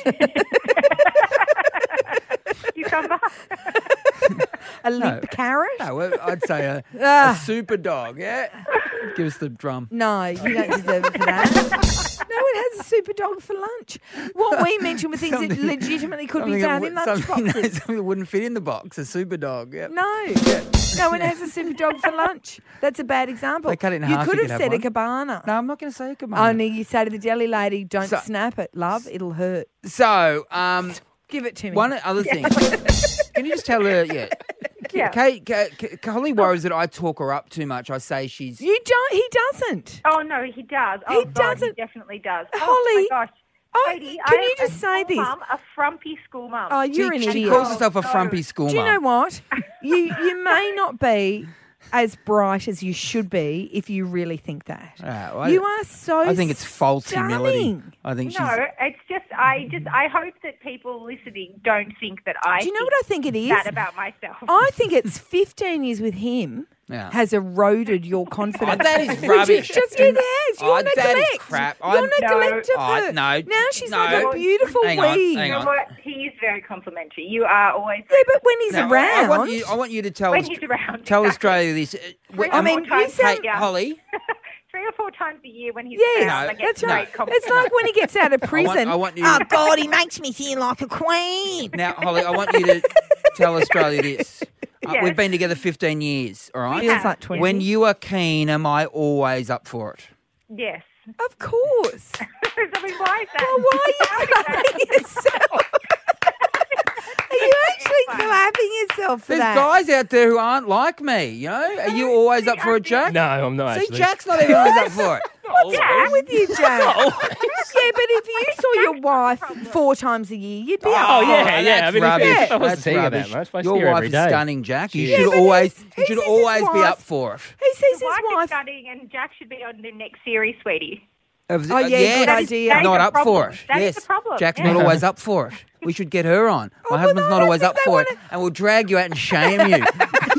Cucumber.
A limp carrot.
no, well, I'd say a, a
Ah.
super dog. Yeah, give us the drum.
No, you don't deserve it for that. No one has a super dog for lunch. What we mentioned were things that
Something-
legitimately could be
Something that
found in
would- something, no,
lunchboxes.
something that wouldn't fit in the box. A super dog. Yeah.
No, no one has a super dog for lunch. That's a bad example.
They cut it in
you
half,
could
you
have
could
said
have
a
one.
cabana.
No, I'm not going to say a cabana.
Only you say to the deli lady, "Don't
So-
snap it, love. It'll hurt.
So, um,
Give it to me."
one other thing. Can you just tell her? Yeah.
Yeah.
Kate, Kate, Kate, Holly worries that I talk her up too much. I say she's.
You don't. He doesn't.
Oh no, he does.
He
Oh, God,
doesn't.
He definitely does.
Holly,
Oh my gosh.
oh,
Katie,
can
I
you
am
just
a
say
school
this?
Mum, a frumpy school mum.
Oh, you're an
she, she
idiot.
calls herself a
No.
frumpy school
Do you
mum.
know what? You you may not be as bright as you should be if you really think that.
Ah, well, I-
you are so.
I think it's false humility.
stunning.
I think she's.
No, it's just I just I hope that people listening don't think that I.
Do you know
think
what I think it is?
That about myself.
I think it's fifteen years with him
Yeah.
has eroded your confidence.
Oh, that is
Which
rubbish.
just it has. Your
Oh, that is
neglect.
crap.
Your
I'm-
neglect of
No.
her.
Oh, no.
Now she's
No.
like a beautiful
Hang on,
weed.
hang
You know
on.
what? He is very complimentary. You are always.
Yeah, but when he's
Now,
around,
I want you. I want you to tell
When
us.
he's around,
Tell
exactly.
Australia this. Uh,
Three
I
or
mean,
four
you
times
sound-
a year.
Holly.
Three or four times a year when he's
yes,
around. I get
that's
great
right.
compliments.
It's like when he gets out of prison.
I want you-
Oh God, he makes me feel like a queen.
Now, Holly, I want you to tell Australia this. Uh,
Yes.
we've been together fifteen years, all right?
Feels like twenty.
When you are keen, am I always up for it?
Yes.
Of course.
I mean, why is that?
Well, why are you clapping yourself? Are you actually clapping yourself for
There's
that?
guys out there who aren't like me, you know? Are you always up for it, Jack?
No, I'm not
See,
actually.
Jack's not even always up for it.
What's wrong with you, Jack? Yeah, but if you saw your wife four times a year, you'd be
Oh,
up for
yeah,
it.
yeah. I
That's
mean, if-
rubbish.
if I wasn't
That's
seeing her that
rubbish.
much, I see
Your
her every
wife is
day.
stunning, Jack. You
Yeah,
should
but
always,
he's-
you
he
should
says his
always be
wife-
up for it.
He says
Your
his
wife
wife.
is stunning, and Jack should be on the next series, sweetie.
Of-
Oh,
uh,
yeah,
yes,
good
That is-
idea.
that is
not
the
up
problem.
for it.
That is
yes,
the problem.
Jack's
Yeah.
not always up for it. We should get her on. My
well,
husband's
no,
not
I
always
think
up
they
for it,
wanna-
and we'll drag you out and shame you.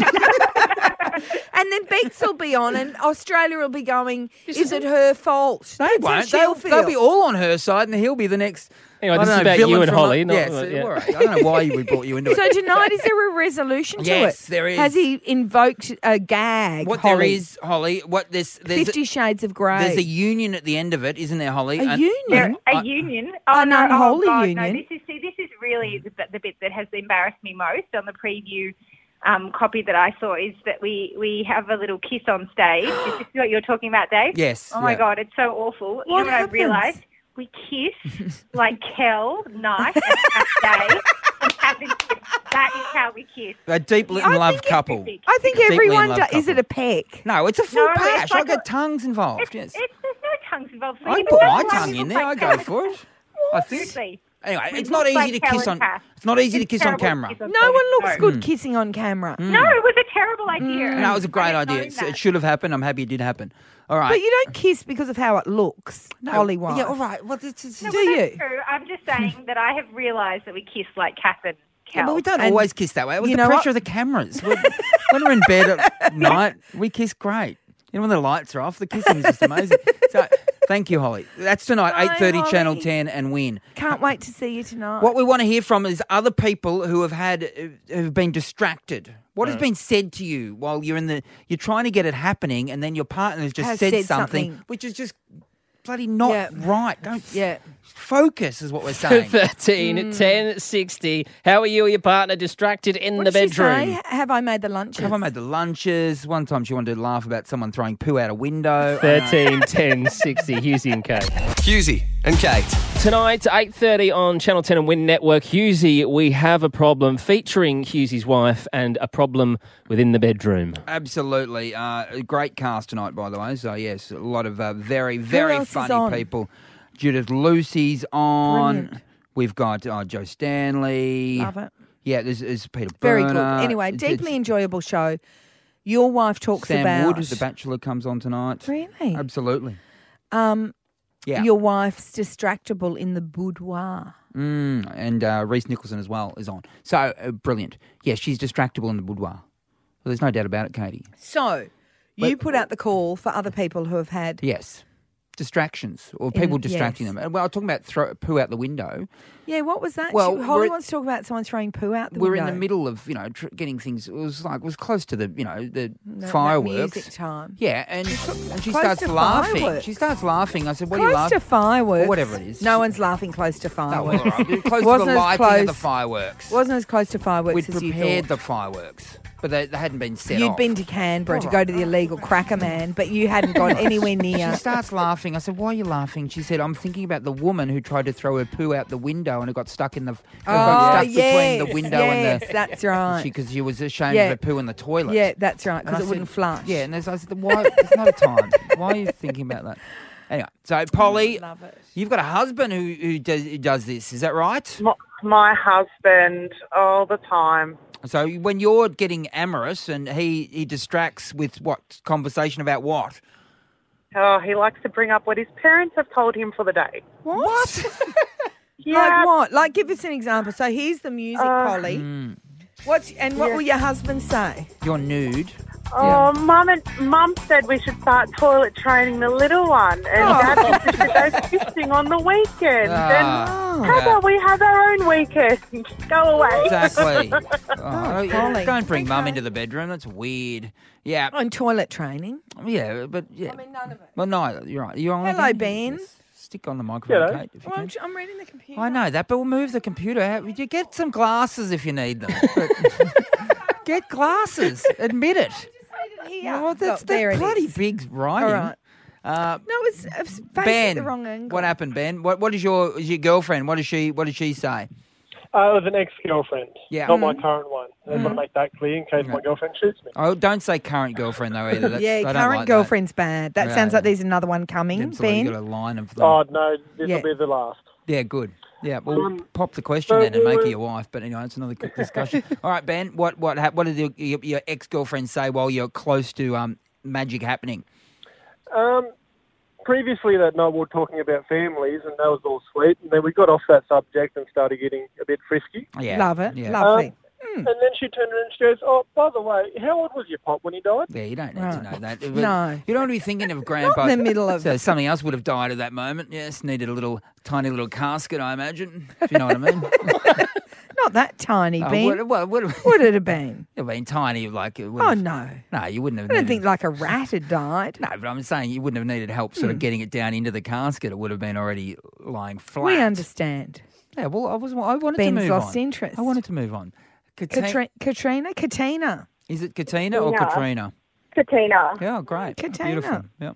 And then Beats will be on, and Australia will be going, is it her fault?
They
That's how
won't.
she'll
They'll,
feel.
they'll be all on her side, and he'll be the next.
Anyway,
I
this
don't
is
know,
about
villain
you and
from
Holly,
a-
not-
yes,
uh, yeah.
all right. I don't know why we brought you into
So
it.
tonight, is there a resolution to
Yes,
it?
there is.
Has he invoked a gag?
What
Holly?
there is, Holly, what this there's
Fifty
a,
Shades of Grey.
there's a union at the end of it, isn't there, Holly?
A
And-
union?
There, a
I-
union?
An
no,
unholy
oh, God,
union.
No, this is see, this is really the, the bit that has embarrassed me most on the preview um, copy that I saw is that we, we have a little kiss on stage. Is this what you're talking about, Dave?
Yes,
Oh my
yeah.
God, it's so awful. You
What
know what
happens?
I realised? We kiss like Kel, Knight, and Dave. And Captain Kiss. That is how we kiss.
A deeply in
I
love
think it-
couple.
I think
Deeply in
everyone
love
does. Is
couple.
it a peck?
No, it's a full
No, it's
pash.
like
I get
a-
tongues involved.
It's,
yes.
it's, there's no tongues involved.
I
sweetie,
put
but
my
that's why
tongue
we
in
look
there. I
like
go
Kel-
for it. I think.
Seriously.
Anyway,
We
it's not
look
easy
like
to
Kel
kiss
and
on.
Cass.
It's not easy to
It's
kiss on
terrible to
camera.
kiss on
No one looks
stage.
good kissing on camera.
No, it was a terrible idea.
No, it was a great
I
idea.
didn't
It's,
know
it
that.
should have happened. I'm happy it did happen. All right.
But you don't kiss because of how it looks, Holly Wife.
Yeah, all right. Well, it's, it's,
No,
Do
well,
you?
that's true. I'm just saying that I have realised that we kiss like Kath and Kel.
Yeah, but we don't
And
always kiss that way. It was
you
the
know
pressure
what?
of the cameras. When, when we're in bed at night, we kiss great. You know, when the lights are off, the kissing is just amazing. So, thank you, Holly. That's tonight,
Bye,
eight thirty,
Holly.
Channel ten, and Win.
Can't wait to see you tonight.
What we want to hear from is other people who have had, uh, who've been distracted. What has been said to you while you're in the, you're trying to get it happening, and then your partner has just
Has
said,
said
something,
something.
which is just bloody not
Yeah.
right. Don't
Yeah.
focus, is what we're saying.
thirteen, ten, sixty. How are you or your partner distracted in
What
the
did she
bedroom?
say? Have I made the lunches?
Have I made the lunches? One time she wanted to laugh about someone throwing poo out a window.
thirteen, ten, sixty. Husey and Kate.
Husey and Kate.
Tonight, eight thirty on Channel ten and Win Network. Husey, we have a problem featuring Husey's wife and a problem within the bedroom.
Absolutely. Uh, a great cast tonight, by the way. So, yes, a lot of uh, very, very
else is
funny
on?
people. Judith Lucy's on.
Brilliant.
We've got uh, Joe Stanley.
Love it.
Yeah, there's, there's Peter
Very
Berner.
good. Anyway,
It's-
deeply
it's-
enjoyable show. Your wife talks
Sam
about
Wood, The Bachelor, comes on tonight.
Really?
Absolutely.
um,
Yeah.
your wife's distractible in the boudoir.
Mm, and uh, Reese Nicholson as well is on. So, uh, brilliant. Yeah, she's distractible in the boudoir. Well, there's no doubt about it, Katie.
So, you put out the call for other people who have had.
Yes. Distractions or people
In-
distracting
yes.
them. Well, I'm talking about throw, poo out the window.
Yeah, what was that?
Well,
She- Holly
we're-
wants to talk about someone throwing poo out the
We're
window.
in the middle of, you know, tr- getting things. It was like, it was close to the, you know, the
That- that
fireworks.
music time.
Yeah, and, and she
Close
starts
to
laughing.
fireworks.
She starts laughing. I said, what are
Close
you laughing?
to fireworks.
Or whatever it is.
No one's laughing close to
Oh, well,
fireworks.
all right. Close to
Wasn't
the
as
lighting
close,
of the fireworks.
Wasn't as close to fireworks
We'd
as you
prepared
thought.
the fireworks, but they, they hadn't been set
You'd
off.
been to Canberra to
All
go
right.
to the illegal Cracker Man, but you hadn't gone anywhere near.
She starts laughing. I said, why are you laughing? She said, I'm thinking about the woman who tried to throw her poo out the window and it got stuck in the, it got
Oh,
stuck
yes,
between the window
yes,
and the...
that's right.
Because she, was ashamed
Yeah.
of her poo in the toilet.
Yeah, that's right,
And
because
I
it wouldn't
said-
flush.
Yeah, and there's, I said, why? There's no time. Why are you thinking about that? Anyway, so Polly,
Love it.
you've got a husband who, who, does, who does this. Is that right?
My, my husband all the time.
So when you're getting amorous and he, he distracts with what? Conversation about what?
Oh, he likes to bring up what his parents have told him for the day.
What?
Yeah.
Like what? Like, give us an example. So here's the music,
Uh,
Polly.
Mm.
What's and what
Yeah.
will your husband say?
You're nude.
Oh, mum and mum said we should start toilet training the little one, and
Oh.
Dad said we should go fishing on the weekend.
Ah,
and how
yeah.
about we have our own weekend? Go away.
Exactly. Oh,
Polly.
don't bring mum into the bedroom. That's weird. Yeah.
On toilet training.
Yeah, but yeah.
I mean, none of it.
Well, no, you're right. You're on
Hello,
again?
Ben.
Yes. Stick on the microphone,
G'day.
Kate, if you
Well,
can.
I'm, tr- I'm reading the computer.
I know that, but we'll move the computer. How- You get some glasses if you need them. But get glasses. Admit it.
Here.
Well, that's
Oh, there
that
it
bloody
is.
big writing.
All right.
Uh,
No, it's, it's facing
Ben,
the wrong angle.
what happened, Ben? What What is your is your girlfriend? What does she What did she say?
Uh, it was an ex-girlfriend,
Yeah.
not my
Mm-hmm.
current one. I just want to make that clear in case my girlfriend shoots me.
Oh, don't say current girlfriend though either. That's,
yeah,
I don't
current
like
girlfriend's bad. That
Yeah,
sounds like
yeah.
there's another one coming,
That. Absolutely,
Ben.
you got a line of them.
Oh, no, this will
Yeah.
be the last.
Yeah, good. Yeah, well,
Um,
pop the question
so
then and make
we-
it your wife. But anyway, it's another quick discussion. All right, Ben, what what hap- what did your, your, your ex girlfriend say while you're close to um, magic happening?
Um, previously that night we were talking about families, and that was all sweet. And then we got off that subject and started getting a bit frisky.
Yeah,
Love it.
yeah.
Lovely.
Um, And then she turned around and she goes, "Oh, by the way, how old was your pop when he died?"
Yeah, you don't need
Right.
to know that.
No.
You don't want to be thinking of grandpa.
Not in the middle of-
So something else would have died at that moment. Yes, needed a little tiny little casket, I imagine. If you know what I mean.
Not that tiny,
Oh,
Ben.
what, what, what,
Would it have been?
I mean, tiny, like... It would
Oh,
have-
no.
No, you wouldn't have
I don't
needed...
think like a rat had died.
No, but I'm saying you wouldn't have needed help sort of
Hmm.
getting it down into the casket. It would have been already lying flat.
We understand.
Yeah, well, I was. I wanted
Ben's
to move
lost
on.
interest.
I wanted to move on. Kati-
Katri- Katrina? Katina.
Is it Katina or
No.
Katrina?
Katina.
Yeah, oh, great.
Katina.
Beautiful. Yep.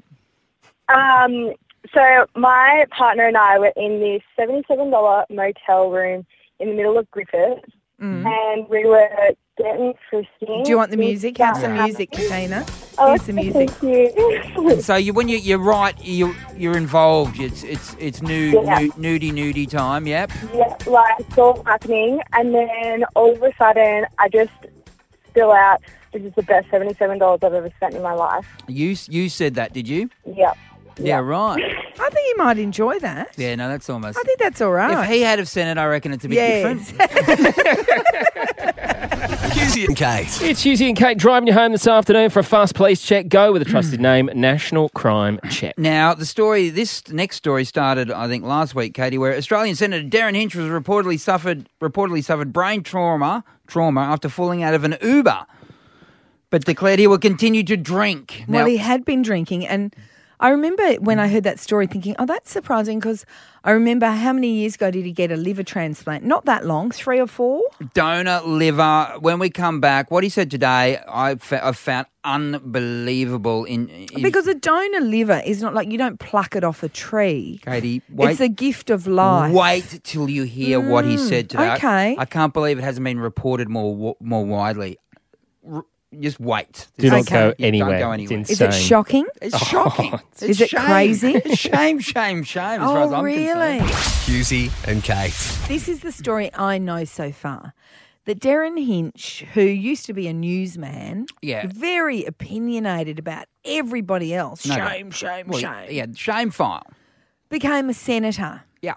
Um, so my partner and I were in this seventy-seven dollars motel room in the middle of Griffith,
Mm.
and we were getting frisky.
Do you want the music? Have some
Yeah.
music, Katina.
Oh,
Here's the music.
Thank you.
So you, when you, you're right, you you're involved. It's it's it's nude,
Yeah.
nude nudie nudie time. Yep.
Yeah, like it's all happening, and then all of a sudden, I just spill out. This is the best seventy-seven dollars I've ever spent in my life.
You you said that, did you?
Yep.
Yeah, right.
I think you might enjoy that.
Yeah, no, that's almost.
I think that's all right.
If he had have sent it, I reckon it's a bit
Yes.
different.
Hughesy and Kate.
It's Hughesy and Kate driving you home this afternoon for a fast police check. Go with a trusted name, National Crime Check.
Now, the story, this next story started, I think, last week, Katie, where Australian Senator Darren Hinch was reportedly suffered reportedly suffered brain trauma trauma after falling out of an Uber, but declared he will continue to drink.
Well,
Now,
he had been drinking, and I remember when I heard that story thinking, oh, that's surprising, because I remember how many years ago did he get a liver transplant? Not that long, three or four?
donor liver. When we come back, what he said today, I've, fa- I've found unbelievable. In, in
Because a donor liver is not like you don't pluck it off a tree.
Katie, wait.
It's a gift of life.
Wait till you hear what he
Mm,
said today. I-
okay.
I can't believe it hasn't been reported more wa- more widely. R- just wait.
Do not
Okay.
go
Yeah,
anywhere.
Don't go
It's
anywhere.
insane.
Is it shocking?
It's shocking.
Oh,
It's
Is it
shame.
crazy?
It's shame, shame, shame. As far
Oh,
as I'm
really?
concerned.
Hughesy and Kate.
This is the story I know so far. That Darren Hinch, who used to be a newsman,
Yeah.
very opinionated about everybody else,
No,
shame, shame,
Well,
shame,
Yeah, shame file.
became a senator.
Yeah.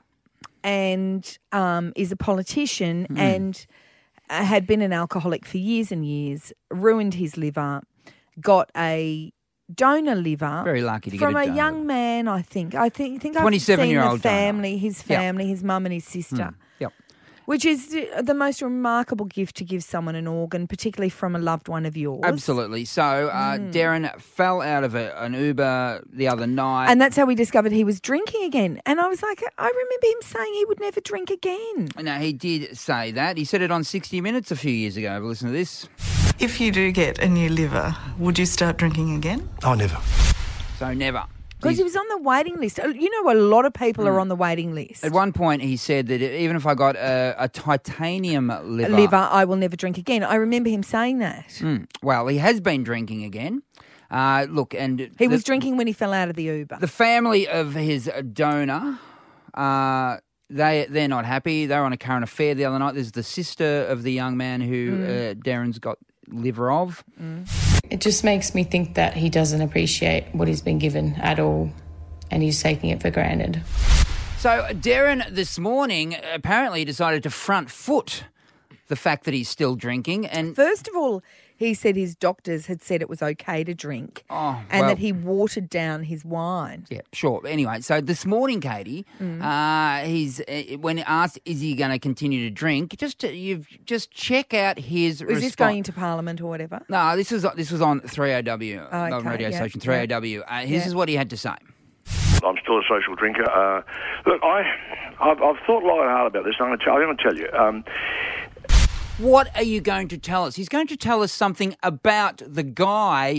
And um, is a politician
Mm.
and uh, had been an alcoholic for years and years, ruined his liver, got a donor liver.
Very lucky to get
from
a
a
donor
young man, I think. I think, think I've seen
twenty-seven-year-old
the
donor.
family, his
Yeah.
family, his mum and his sister.
Mm. Yep.
Which is the the most remarkable gift to give someone an organ, particularly from a loved one of yours.
Absolutely. So uh,
Mm.
Darren fell out of a, an Uber the other night.
And that's how we discovered he was drinking again. And I was like, I remember him saying he would never drink again.
No, he did say that. He said it on sixty minutes a few years ago. Have a listen to this.
If you do get a new liver, would you start drinking again?
Oh, never.
So never.
Because he was on the waiting list. You know, a lot of people
Mm.
are on the waiting list.
At one point, he said that even if I got a, a titanium liver,
Liver, I will never drink again. I remember him saying that.
Mm, well, he has been drinking again. Uh, look, and
He
the,
was drinking when he fell out of the Uber.
the family of his donor. Uh, they they're not happy. They were on a current affair the other night. There's the sister of the young man who
Mm.
uh, Darren's got liver of.
It just makes me think that he doesn't appreciate what he's been given at all, and he's taking it for granted.
So Darren this morning apparently decided to front foot the fact that he's still drinking. And
First of all, he said his doctors had said it was okay to drink
oh,
and
well,
that he watered down his wine.
Yeah, sure. Anyway, so this morning, Katie,
Mm.
uh, he's uh, when asked is he going to continue to drink, just to, you've just check out his.
Was this going into Parliament or whatever?
No, this was this was on three O W,
Oh,
on
okay,
radio
yeah,
station three O W. Uh, this
yeah.
is what he had to say.
I'm still a social drinker. Uh, look, I, I've, I've thought long and hard about this, and I'm going to tell you. Um,
What are you going to tell us? He's going to tell us something about the guy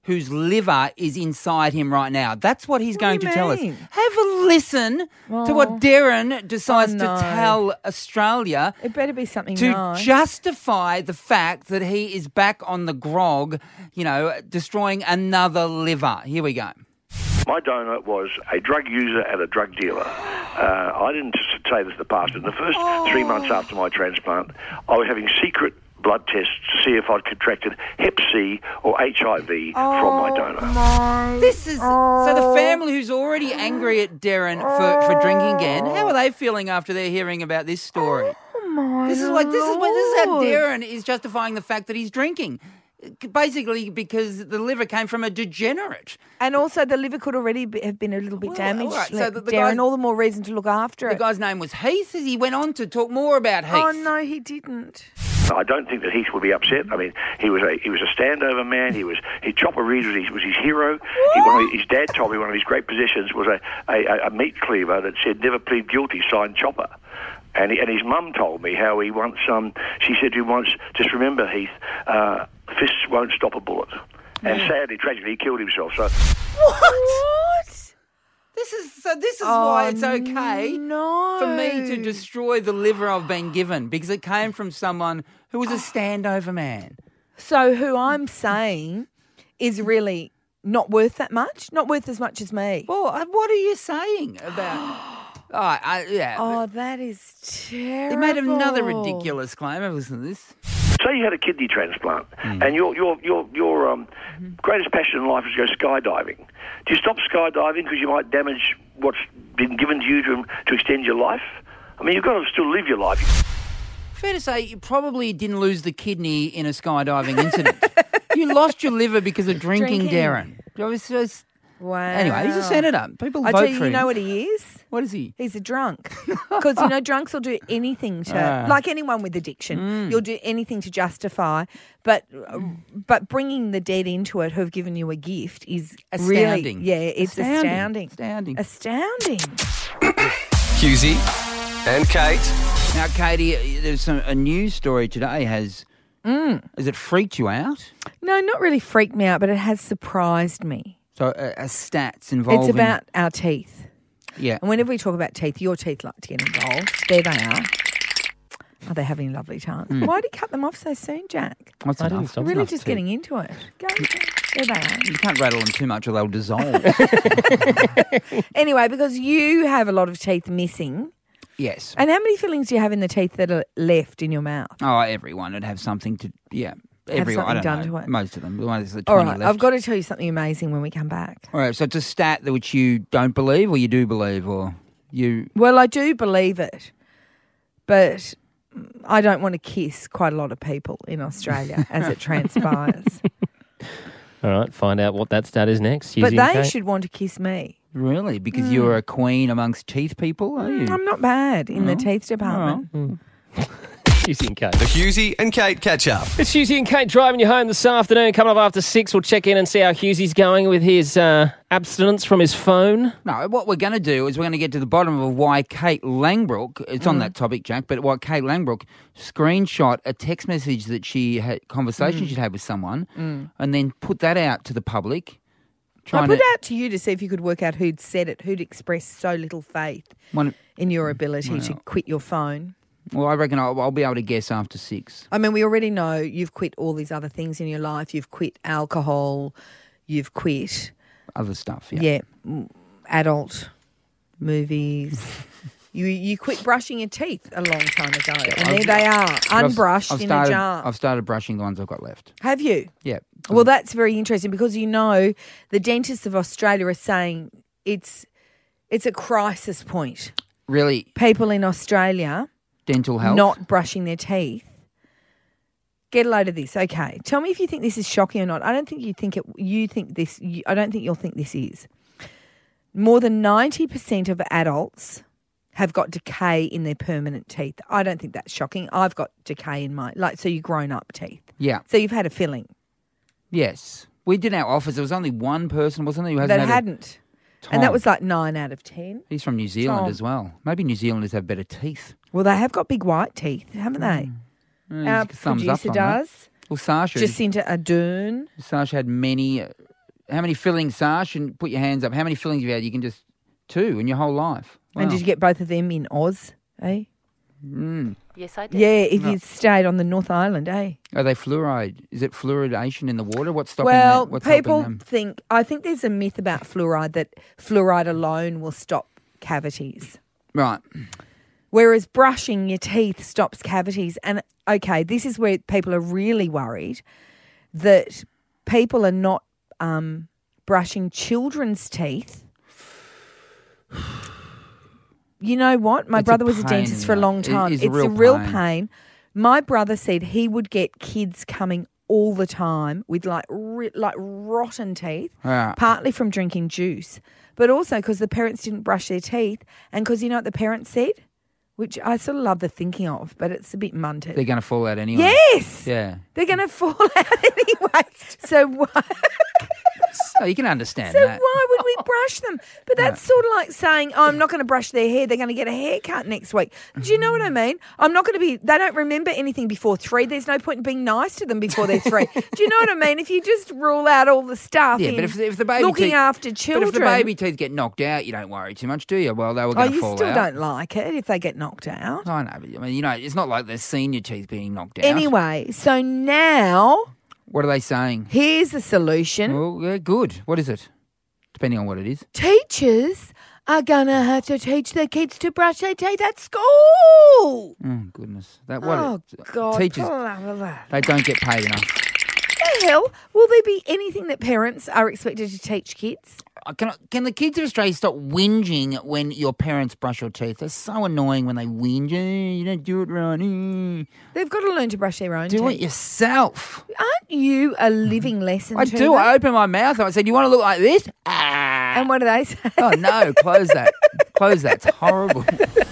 whose liver is inside him right now. That's what he's
What
going
do
to
you
tell us.
mean?
Have a listen to
Oh.
what Darren decides
Oh,
to
no.
tell Australia
It better be something
to
nice.
justify the fact that he is back on the grog, you know, destroying another liver. Here we go.
My donor was a drug user and a drug dealer. Uh, I didn't say this in the past, but in the first three months after my transplant, I was having secret blood tests to see if I'd contracted Hep C or H I V from my donor.
This is so the family who's already angry at Darren for, for drinking again. How are they feeling after they're hearing about this story?
Oh my
This is like this is what this is how
Lord.
Darren is justifying the fact that he's drinking. Basically, because the liver came from a degenerate.
And also, the liver could already be, have been a little bit
Well,
damaged.
all right, so
Let
the- the
Darren,
guy-
all the more reason to look after
The
it.
guy's name was Heath. He went on to talk more about Heath.
Oh no, he didn't.
I don't think that Heath would be upset. I mean, he was a he was a standover man. He was he Chopper Reed was his, was his hero. He, one of his, his dad told me one of his great possessions was a, a, a meat cleaver that said "Never plead guilty," signed Chopper. And, he, and his mum told me how he once, um, she said to him once, just remember, Heath, uh, fists won't stop a bullet. And sadly, tragically, he killed himself. So
What? This is so. This is
Oh,
why it's okay
no.
for me to destroy the liver I've been given because it came from someone who was a standover man.
So who I'm saying is really not worth that much, not worth as much as me.
Well, uh, what are you saying about? Oh, I, yeah.
Oh, that is terrible.
He made another ridiculous claim. Have a listen to this.
say you had a kidney transplant and your your your your um, greatest passion in life is to go skydiving. Do you stop skydiving because you might damage what's been given to you to to extend your life? I mean, you've got to still live your life.
Fair to say, you probably didn't lose the kidney in a skydiving incident. You lost your liver because of drinking,
Drinking.
Darren. It was just-
Wow.
Anyway, he's a senator. People
I
vote
tell you,
for
you
him.
know what he is?
What is he?
He's a drunk. Because, you know, drunks will do anything to,
Ah.
like anyone with addiction,
Mm.
you'll do anything to justify. But but bringing the dead into it who've given you a gift is
Astounding.
really, yeah, it's
Astounding.
astounding.
Astounding.
Astounding.
Husey and Kate.
Now, Katie, there's some, a news story today has,
Mm.
has it freaked you out?
No, not really freaked me out, but it has surprised me.
So, a, a stats involving...
It's about our teeth.
Yeah.
And whenever we talk about teeth, your teeth like to get involved. There they are. Oh, they're having a lovely time.
Mm.
Why did you cut them off so soon, Jack?
That's
I
enough.
didn't stop.
That's
Really
enough
just
teeth.
getting into it. Go, go. There they are.
You can't rattle them too much or they'll dissolve.
Anyway, because you have a lot of teeth missing.
Yes.
And how many fillings do you have in the teeth that are left in your mouth?
Oh, everyone would have something to... Yeah. Everyone.
something
I don't
done
know.
to it.
Most of them. The ones that
All
twenty
right,
left.
I've got to tell you something amazing when we come back.
All right, so it's a stat that which you don't believe or you do believe or you...
Well, I do believe it, but I don't want to kiss quite a lot of people in Australia as it transpires.
All right, find out what that stat is next.
But
Husey and
they
Kate.
should want to kiss me.
Really? Because
Mm.
you're a queen amongst teeth people, are you?
I'm not bad in the
Oh.
teeth department.
Husey and Kate.
The Husey and Kate catch up.
It's Husey and Kate driving you home this afternoon. Coming up after six, we'll check in and see how Husey's going with his uh, abstinence from his phone.
No, what we're going to do is we're going to get to the bottom of why Kate Langbrook, it's on
Mm.
that topic, Jack, but why Kate Langbrook screenshot a text message that she had, conversation
Mm.
she'd had with someone,
Mm.
and then put that out to the public.
I
Trying
put
to,
out to you to see if you could work out who'd said it, who'd expressed so little faith
One-
in your ability to
Well.
quit your phone.
well, I reckon I'll, I'll be able to guess after six.
I mean, we already know you've quit all these other things in your life. You've quit alcohol. You've quit,
Other stuff, yeah.
yeah, mm, adult movies. you you quit brushing your teeth a long time ago, and
I've-
there they are,
I've-
unbrushed
I've
in
started,
a jar.
I've started brushing the ones I've got left.
Have you?
Yeah.
Well, that's very interesting because you know the dentists of Australia are saying it's it's a crisis point.
Really,
People in Australia
dental health?
not brushing their teeth. Get a load of this. Okay, tell me if you think this is shocking or not. I don't think you think it. You think this. You, I don't think you'll think this is. More than ninety percent of adults have got decay in their permanent teeth. I don't think that's shocking. I've got decay in my like. So you've grown up teeth.
Yeah.
So you've had a filling.
Yes. We did our office. There was only one person, wasn't there, who hasn't
That
had a-
hadn't. And that
Tom.
was like nine out of ten.
He's from New Zealand
Tom.
as well. Maybe New Zealanders have better teeth.
Well, they have got big white teeth, haven't they?
Mm,
Our
thumbs up
producer
on that.
does.
Well, Sasha,
Jacinta Ardern.
Sasha had many uh, How many fillings, Sash? And put your hands up. How many fillings have you had? You can just two in your whole life. Wow.
And did you get both of them in Oz, eh?
Mm.
Yes, I did.
Yeah, if
No.
you stayed on the North Island, eh?
Are they fluoride? Is it fluoridation in the water? What's stopping
Well,
that? What's
people
helping them?
think, I think there's a myth about fluoride that fluoride alone will stop cavities.
Right.
Whereas brushing your teeth stops cavities. And, okay, this is where people are really worried that people are not um, brushing children's teeth. You know what? My
It's a
brother was a
pain
dentist
in
for a
the-
long
it
time.
is a
It's
real
a real
pain.
pain. My brother said he would get kids coming all the time with like ri- like rotten teeth,
Yeah.
partly from drinking juice, but also because the parents didn't brush their teeth, and because you know what the parents said, which I sort of love the thinking of, but it's a bit munted.
They're going to fall out anyway.
Yes,
Yeah.
they're going to fall out anyway. So why?
So you can understand
So
that.
why would we brush them? But that's sort of like saying, oh, I'm not going to brush their hair. They're going to get a haircut next week. Do you know what I mean? I'm not going to be, they don't remember anything before three. There's no point in being nice to them before they're three. Do you know what I mean? If you just rule out all the stuff
Yeah,
in
but if, if the baby
looking
teeth,
after children.
But if the baby teeth get knocked out, you don't worry too much, do you? Well, they were
Oh,
going to
you
fall
still
out.
don't like it if they get knocked out.
I know, but I mean, you know, it's not like the senior teeth being knocked out.
Anyway, so now
What are they saying?
here's the solution.
Well, yeah, good. What is it? Depending on what it is.
Teachers are going to have to teach their kids to brush their teeth at school.
Oh, goodness. That what
Oh,
it-
God.
Teachers,
Blah, blah, blah.
they don't get paid enough.
The hell? Will there be anything that parents are expected to teach kids?
Uh, Can, I- can the kids of Australia stop whinging when your parents brush your teeth? They're so annoying when they whinge. Eh, you don't do it right. Eh.
They've got to learn to brush their own
Do
teeth.
it yourself.
Aren't you a living lesson
I
to
do.
them?
I open my mouth and I said, you want to look like this?
And what do they say?
Oh, no. Close that. Close that. It's horrible.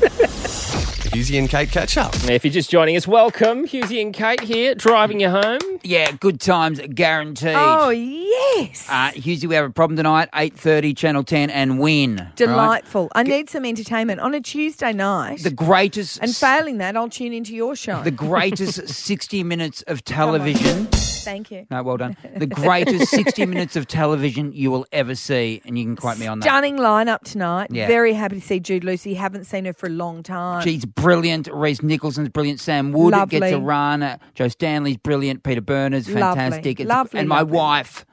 Hughesy and Kate catch up.
If you're just joining us, welcome. Hughesy and Kate here, driving you home.
Yeah, good times guaranteed.
Oh, yes.
Uh, Hughesy, we have a problem tonight, eight thirty, Channel ten, and win. right?
Delightful. I need some entertainment on a Tuesday night.
The greatest...
and failing that, I'll tune into your show.
The greatest sixty minutes of television.
Thank you.
No, well done. The greatest sixty minutes of television you will ever see, and you can quote me on that.
Stunning lineup tonight.
Yeah.
Very happy to see Jude Lucy. Haven't seen her for a long time.
She's brilliant. Reese Nicholson's brilliant. Sam Wood
Lovely.
gets a run. Uh, Joe Stanley's brilliant. Peter Berners, fantastic.
Lovely. Lovely,
and my
lovely.
wife,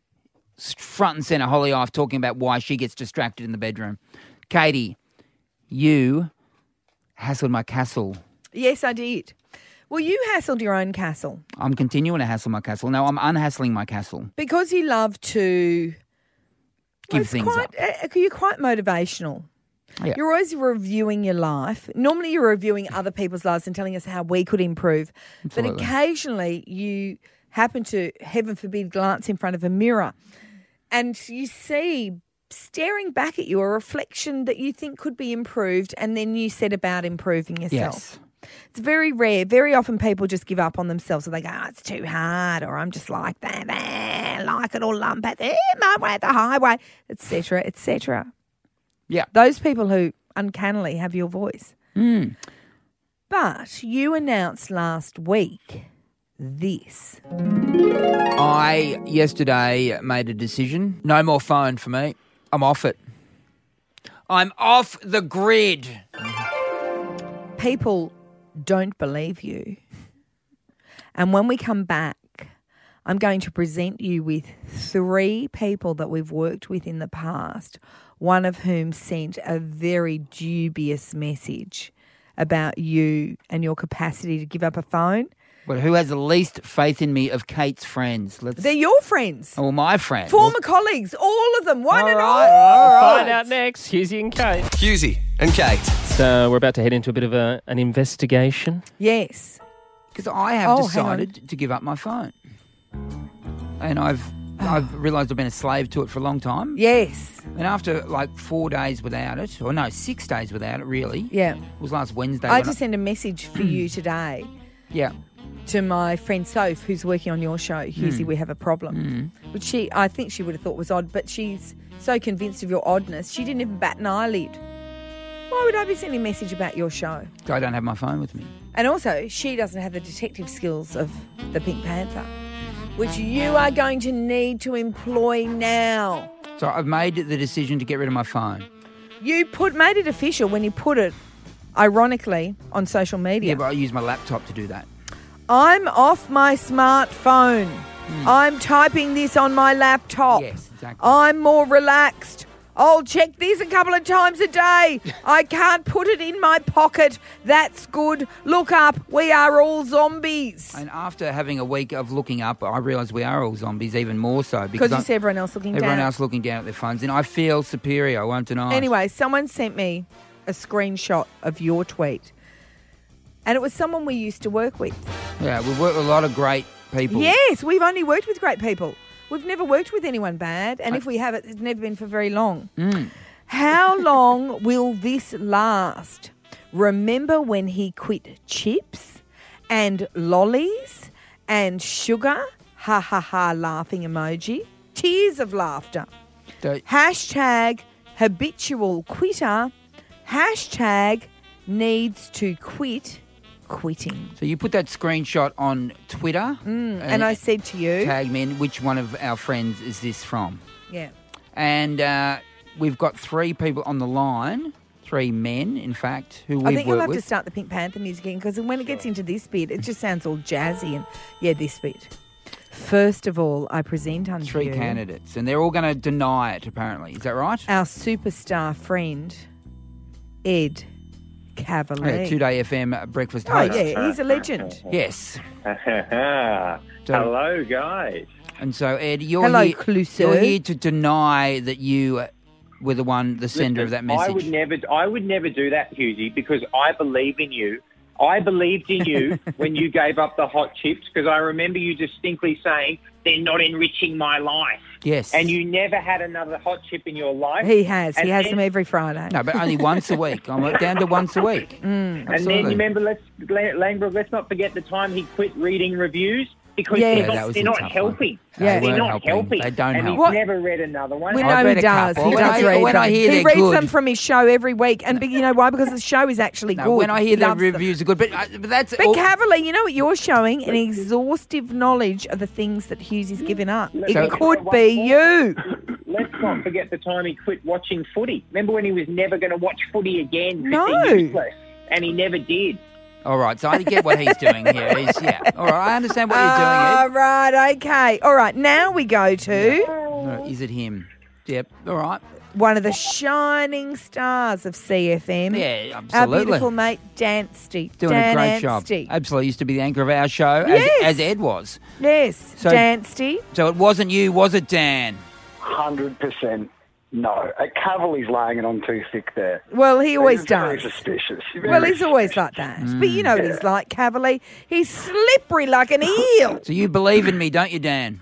s- front and centre, Holly Ive, talking about why she gets distracted in the bedroom. Katie, you hassled my castle.
Yes, I did. Well, you hassled your own castle
I'm continuing to hassle my castle. No, I'm unhassling my castle.
because you love to
Give
it's
things
quite,
up.
uh, you're quite motivational.
Yeah.
You're always reviewing your life. Normally, you're reviewing other people's lives and telling us how we could improve.
Absolutely.
But occasionally, you happen to, heaven forbid, glance in front of a mirror and you see staring back at you a reflection that you think could be improved, and then you set about improving yourself.
Yes.
It's very rare. Very often people just give up on themselves, or they go, oh, it's too hard, or I'm just like that, eh, like it all lump at eh, my way, the highway, et cetera, et cetera.
Yeah.
Those people who uncannily have your voice.
Mm.
But you announced last week this.
I, yesterday, made a decision. No more phone for me. I'm off it. I'm off the grid.
People don't believe you. And when we come back, I'm going to present you with three people that we've worked with in the past, one of whom sent a very dubious message about you and your capacity to give up a phone.
But who has the least faith in me of Kate's friends? Let's.
They're your friends.
Oh, my friends.
Former colleagues, all of them, one
All
and
right,
all.
all right.
Find out next. Hughesy and Kate.
Hughesy and Kate.
So we're about to head into a bit of a, an investigation.
Yes.
Because I have
Oh, hang on.
decided to give up my phone. And I've I've realised I've been a slave to it for a long time.
Yes.
And after like four days without it, or no, six days without it, really.
Yeah.
It was last Wednesday.
I
when
just sent a message for you today
Yeah.
to my friend Soph, who's working on your show. Hughesy,
Mm.
we have a problem. Which she, I think she would have thought was odd, but she's so convinced of your oddness, she didn't even bat an eyelid. Why would I be sending a message about your show?
I don't have my phone with me.
And also, she doesn't have the detective skills of the Pink Panther. which you are going to need to employ now.
So I've made the decision to get rid of my phone.
You put made it official when you put it, ironically, on social media.
Yeah, but I use my laptop to do that.
I'm off my smartphone.
Hmm.
I'm typing this on my laptop.
Yes, exactly.
I'm more relaxed. I'll check this a couple of times a day. I can't put it in my pocket. That's good. Look up. We are all zombies.
And after having a week of looking up, I realise we are all zombies, even more so.
Because you
I-
see everyone else looking
Everyone
down.
else looking down at their phones. And I feel superior, I won't deny.
Anyway, someone sent me a screenshot of your tweet. And it was someone we used to work with.
Yeah, we work with a lot of great people.
Yes, we've only worked with great people. We've never worked with anyone bad. And if we have, it, it's never been for very long.
Mm.
How long will this last? Remember when he quit chips and lollies and sugar? Ha ha ha, laughing emoji. Tears of laughter.
Don't-
Hashtag habitual quitter. Hashtag needs to quit quitting.
So you put that screenshot on Twitter.
Mm, and I said to you.
Tag me in which one of our friends is this from.
Yeah.
And uh, we've got three people on the line, three men, in fact, who we've
I think you'll
worked
have
with.
to start the Pink Panther music again because when it gets into this bit, it just sounds all jazzy and, yeah, this bit. First of all, I present unto
Three
you
candidates, and they're all going to deny it, apparently. Is that right?
our superstar friend, Ed Cavalier.
Yeah, Two-Day F M breakfast
Oh,
host.
yeah, he's a legend.
Yes.
Hello, guys.
And so, Ed, you're,
Hello,
here,
Clouseau.
you're here to deny that you uh, were the one, the sender of that
Listen,
message.
I would never, I would never do that, Hughesy, because I believe in you. I believed in you when you gave up the hot chips, because I remember you distinctly saying they're not enriching my life.
Yes.
And you never had another hot chip in your life.
He has. He
And
has
then-
them every Friday.
No, but only once a week. I'm down to once a week.
Mm.
And then
Absolutely.
you remember, let's Langbrook, let's not forget the time he quit reading reviews because
Yeah.
they're
Yeah,
not,
that was
they're
a
not
tough
helping.
one.
Yeah.
They
They're
weren't
not
helping.
helping.
They don't
and
help.
he's never read another one.
We
I've
know
read
he
a
does.
couple.
He
When
does
I-
read
when
them.
I hear
he
they're
reads
good-
them from his show every week. And you know why? Because the show is actually
No,
good.
when I hear
He
the
loves them.
reviews are good, but, uh, but that's
But
all.
Cavalier, you know what you're showing? An exhaustive knowledge of the things that Hughesy's given up. It
So-
could be you.
Let's not forget the time he quit watching footy. Remember when he was never going to watch footy again? 'cause
No.
they're useless, and he never did.
All right, so I get what he's doing here. He's, yeah. All right, I understand what you're
All
doing,
right, okay. All right, now we go to
Ed. No, is it him? Yep. All right.
one of the shining stars of C F M.
Yeah,
Our
absolutely.
beautiful mate, Dansty.
Doing
Dan
a great job.
Ansty.
Absolutely. Used to be the anchor of our show,
Yes.
as, as Ed was.
Yes,
So-
Dansty.
So it wasn't you, was it, Dan?
Hundred percent no. Uh, Cavalier's laying it on too thick there.
Well, he always
He's very
does.
suspicious.
Well, he's always like that. But you know what he's like, Cavalier. He's slippery like an eel.
So you believe in me, don't you, Dan?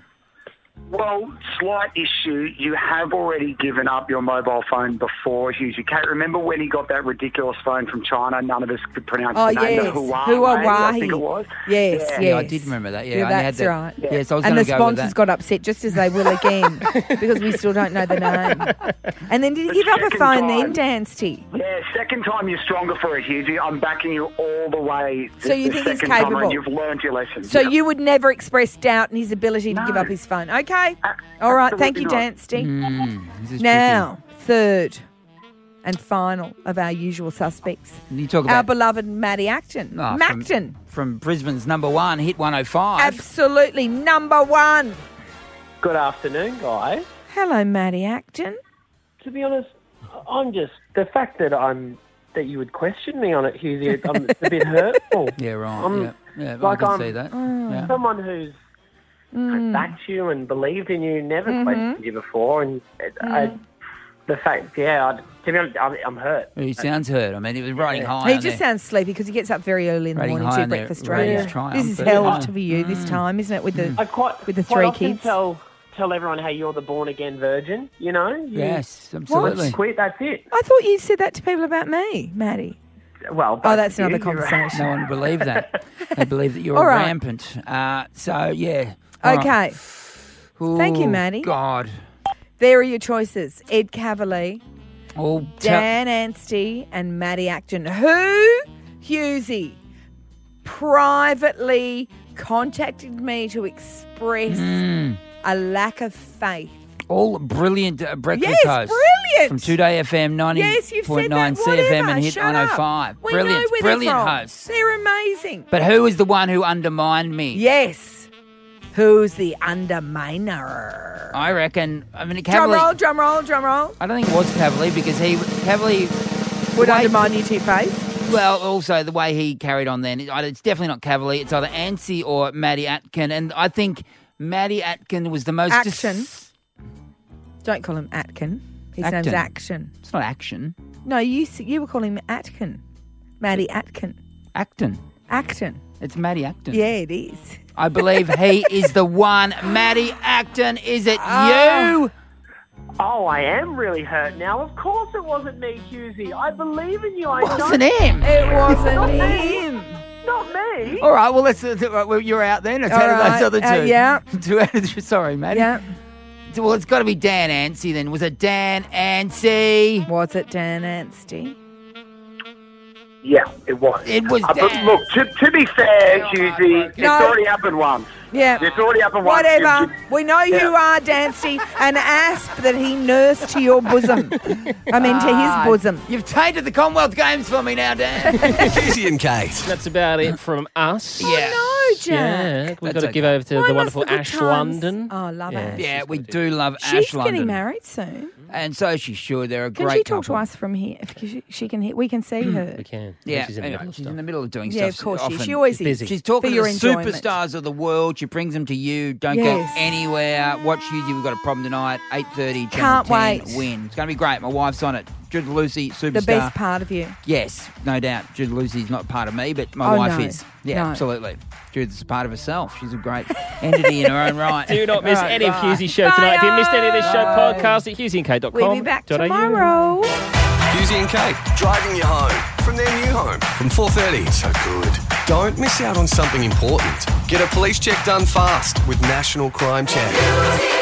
Well, slight issue. You have already given up your mobile phone before, Hughes. You can't remember when he got that ridiculous phone from China. None of us could pronounce
Oh,
the name.
yes.
The Huawei,
Huawei.
I think it was.
Yes,
Yeah.
yes.
Yeah, I did remember that. Yeah,
Yeah,
I only
that's
had that.
right.
Yes, I was
and
going
the
to go with
sponsors
that.
got upset, just as they will again, because we still don't know the name. And then did you give up a
second
phone
time.
then, Dansty?
Yeah, second time you're stronger for it, Hughes. I'm backing you all the way. The,
So you
the
think he's
second time
capable?
around, you've learned your lesson.
So
Yeah.
you would never express doubt in his ability to give up his phone. Okay. All right. Thank you,
absolutely not.
Dansty.
Mm, this is
Now, third and final of our usual suspects.
tricky. You talk
Our
about
beloved Maddie Acton.
Oh,
Macton.
From, from Brisbane's number one, Hit one oh five.
Absolutely number one.
Good afternoon, guys.
Hello, Maddie Acton.
To be honest, I'm just the fact that I'm that you would question me on it, Hughesy. I'm it's a bit hurtful.
Yeah, right.
I'm,
yeah, yeah
like
I can
I'm
see that.
Oh.
Yeah.
someone who's
Mm.
backed you and believed in you, never
Mhm.
questioned you before, and it, I,
Mm.
the fact, yeah, I, to be honest, I'm, I'm hurt.
He sounds hurt. I mean, he was riding high.
He
on
just
there.
sounds sleepy because he gets up very early in the
Riding
morning
high
to
on there,
breakfast
riding
radio.
his triumph,
This is
but-
hell
Yeah.
to you this
Mm.
time, isn't it? With the
I quite,
with the
quite
three
often
kids.
tell tell everyone how you're the born again virgin. You know, you,
Yes, absolutely.
Once quit, that's it.
I thought you said that to people about me, Maddie.
Well,
Oh, that's another
you, you're right.
conversation.
No one would believe that. They believe that you're
All right.
rampant. Uh, so, yeah. All right.
Okay. Thank you,
Ooh,
Maddie.
God.
There are your choices. Ed Cavalier,
Oh, tell-
Dan Ansty, and Maddie Acton. Who, Hughesy, privately contacted me to express
Mm.
a lack of faith.
All brilliant uh, breakfast
Yes,
hosts.
brilliant.
From Today F M,
Yes, you've said
ninety point nine
that.
C F M
Whatever.
and Hit
Shut
one oh
up.
five.
We
Brilliant,
know where
brilliant
they're from.
hosts.
They're amazing.
But who was the one who undermined me?
Yes. Who's the underminer?
I reckon. I mean,
Drum
Cavalier.
roll, drum roll, drum roll.
I don't think it was Cavalier because he Cavalier
Would
the way-
undermine you to your face.
Well, also the way he carried on then, it's definitely not Cavalier. It's either Anstey or Maddie Atkin, and I think Maddie Atkin was the most
Action.
dis-
Don't call him Atkin. His
Acton.
name's Action.
It's not Action.
No, you s- you were calling him Atkin. Maddie Atkin.
Acton.
Acton.
It's Maddie Acton.
Yeah, it is.
I believe he is the one. Maddie Acton, is it
Ah.
you?
Oh, I am really hurt now. Of course it wasn't me, Husey. I believe in you. I
Wasn't
don't...
him.
It wasn't
Not me.
him.
Not me.
All right, well, let's. Uh, well, you're out then. Let's
All
handle
right,
those other
uh,
two.
yeah.
Two out of three. Sorry, Maddie.
Yeah.
Well, it's got to be Dan Anstey then. Was it Dan Anstey?
Was it Dan Anstey?
Yeah, it was.
It was
Uh, but
Dan.
look, to, to be fair, Husey, it's
No.
already happened once.
Yeah.
It's already happened once.
Whatever.
You-
We know
Yeah.
you are, Dansty, an asp that he nursed to your bosom. I mean, to
Ah,
his bosom.
You've tainted the Commonwealth Games for me now, Dan.
Husey and Kate.
That's about it from us.
Yeah.
No, Jack.
Yeah, we've
That's
got to
okay.
give over to
Why
the
must
wonderful
the good
Ash
times-
London.
Oh, love
Yeah.
Ash.
Yeah, we do love
She's
Ash London.
getting married soon.
And so she should. They're a
Can
great
she talk
couple.
to us from here? If she, she can hear, we can see her.
We can.
Yeah,
She's in the
anyway,
middle of
she's
stuff.
in the middle of doing
Yeah,
stuff.
of course she is.
often.
She always
She's
is.
busy.
She's talking
For
to
your
the
enjoyment.
superstars of the world. She brings them to you. Don't
Yes.
go anywhere. Watch Husey. We've got a problem tonight. eight thirty.
Can't wait.
Win. It's going to be great. My wife's on it. Jude Lucy, superstar.
The best part of you.
Yes, no doubt. Jude Lucy's not part of me, but my
Oh,
wife
no.
is. Yeah,
No.
absolutely. Jude's a part of herself. She's a great entity in her own right.
Do not miss
All right,
any of
bye.
Husey's show tonight. If you missed any of this show,
Bye.
podcast at husey and kate dot com.
We'll be back tomorrow.
Husey and Kate, driving you home from their new home from four thirty. So good. Don't miss out on something important. Get a police check done fast with National Crime Check.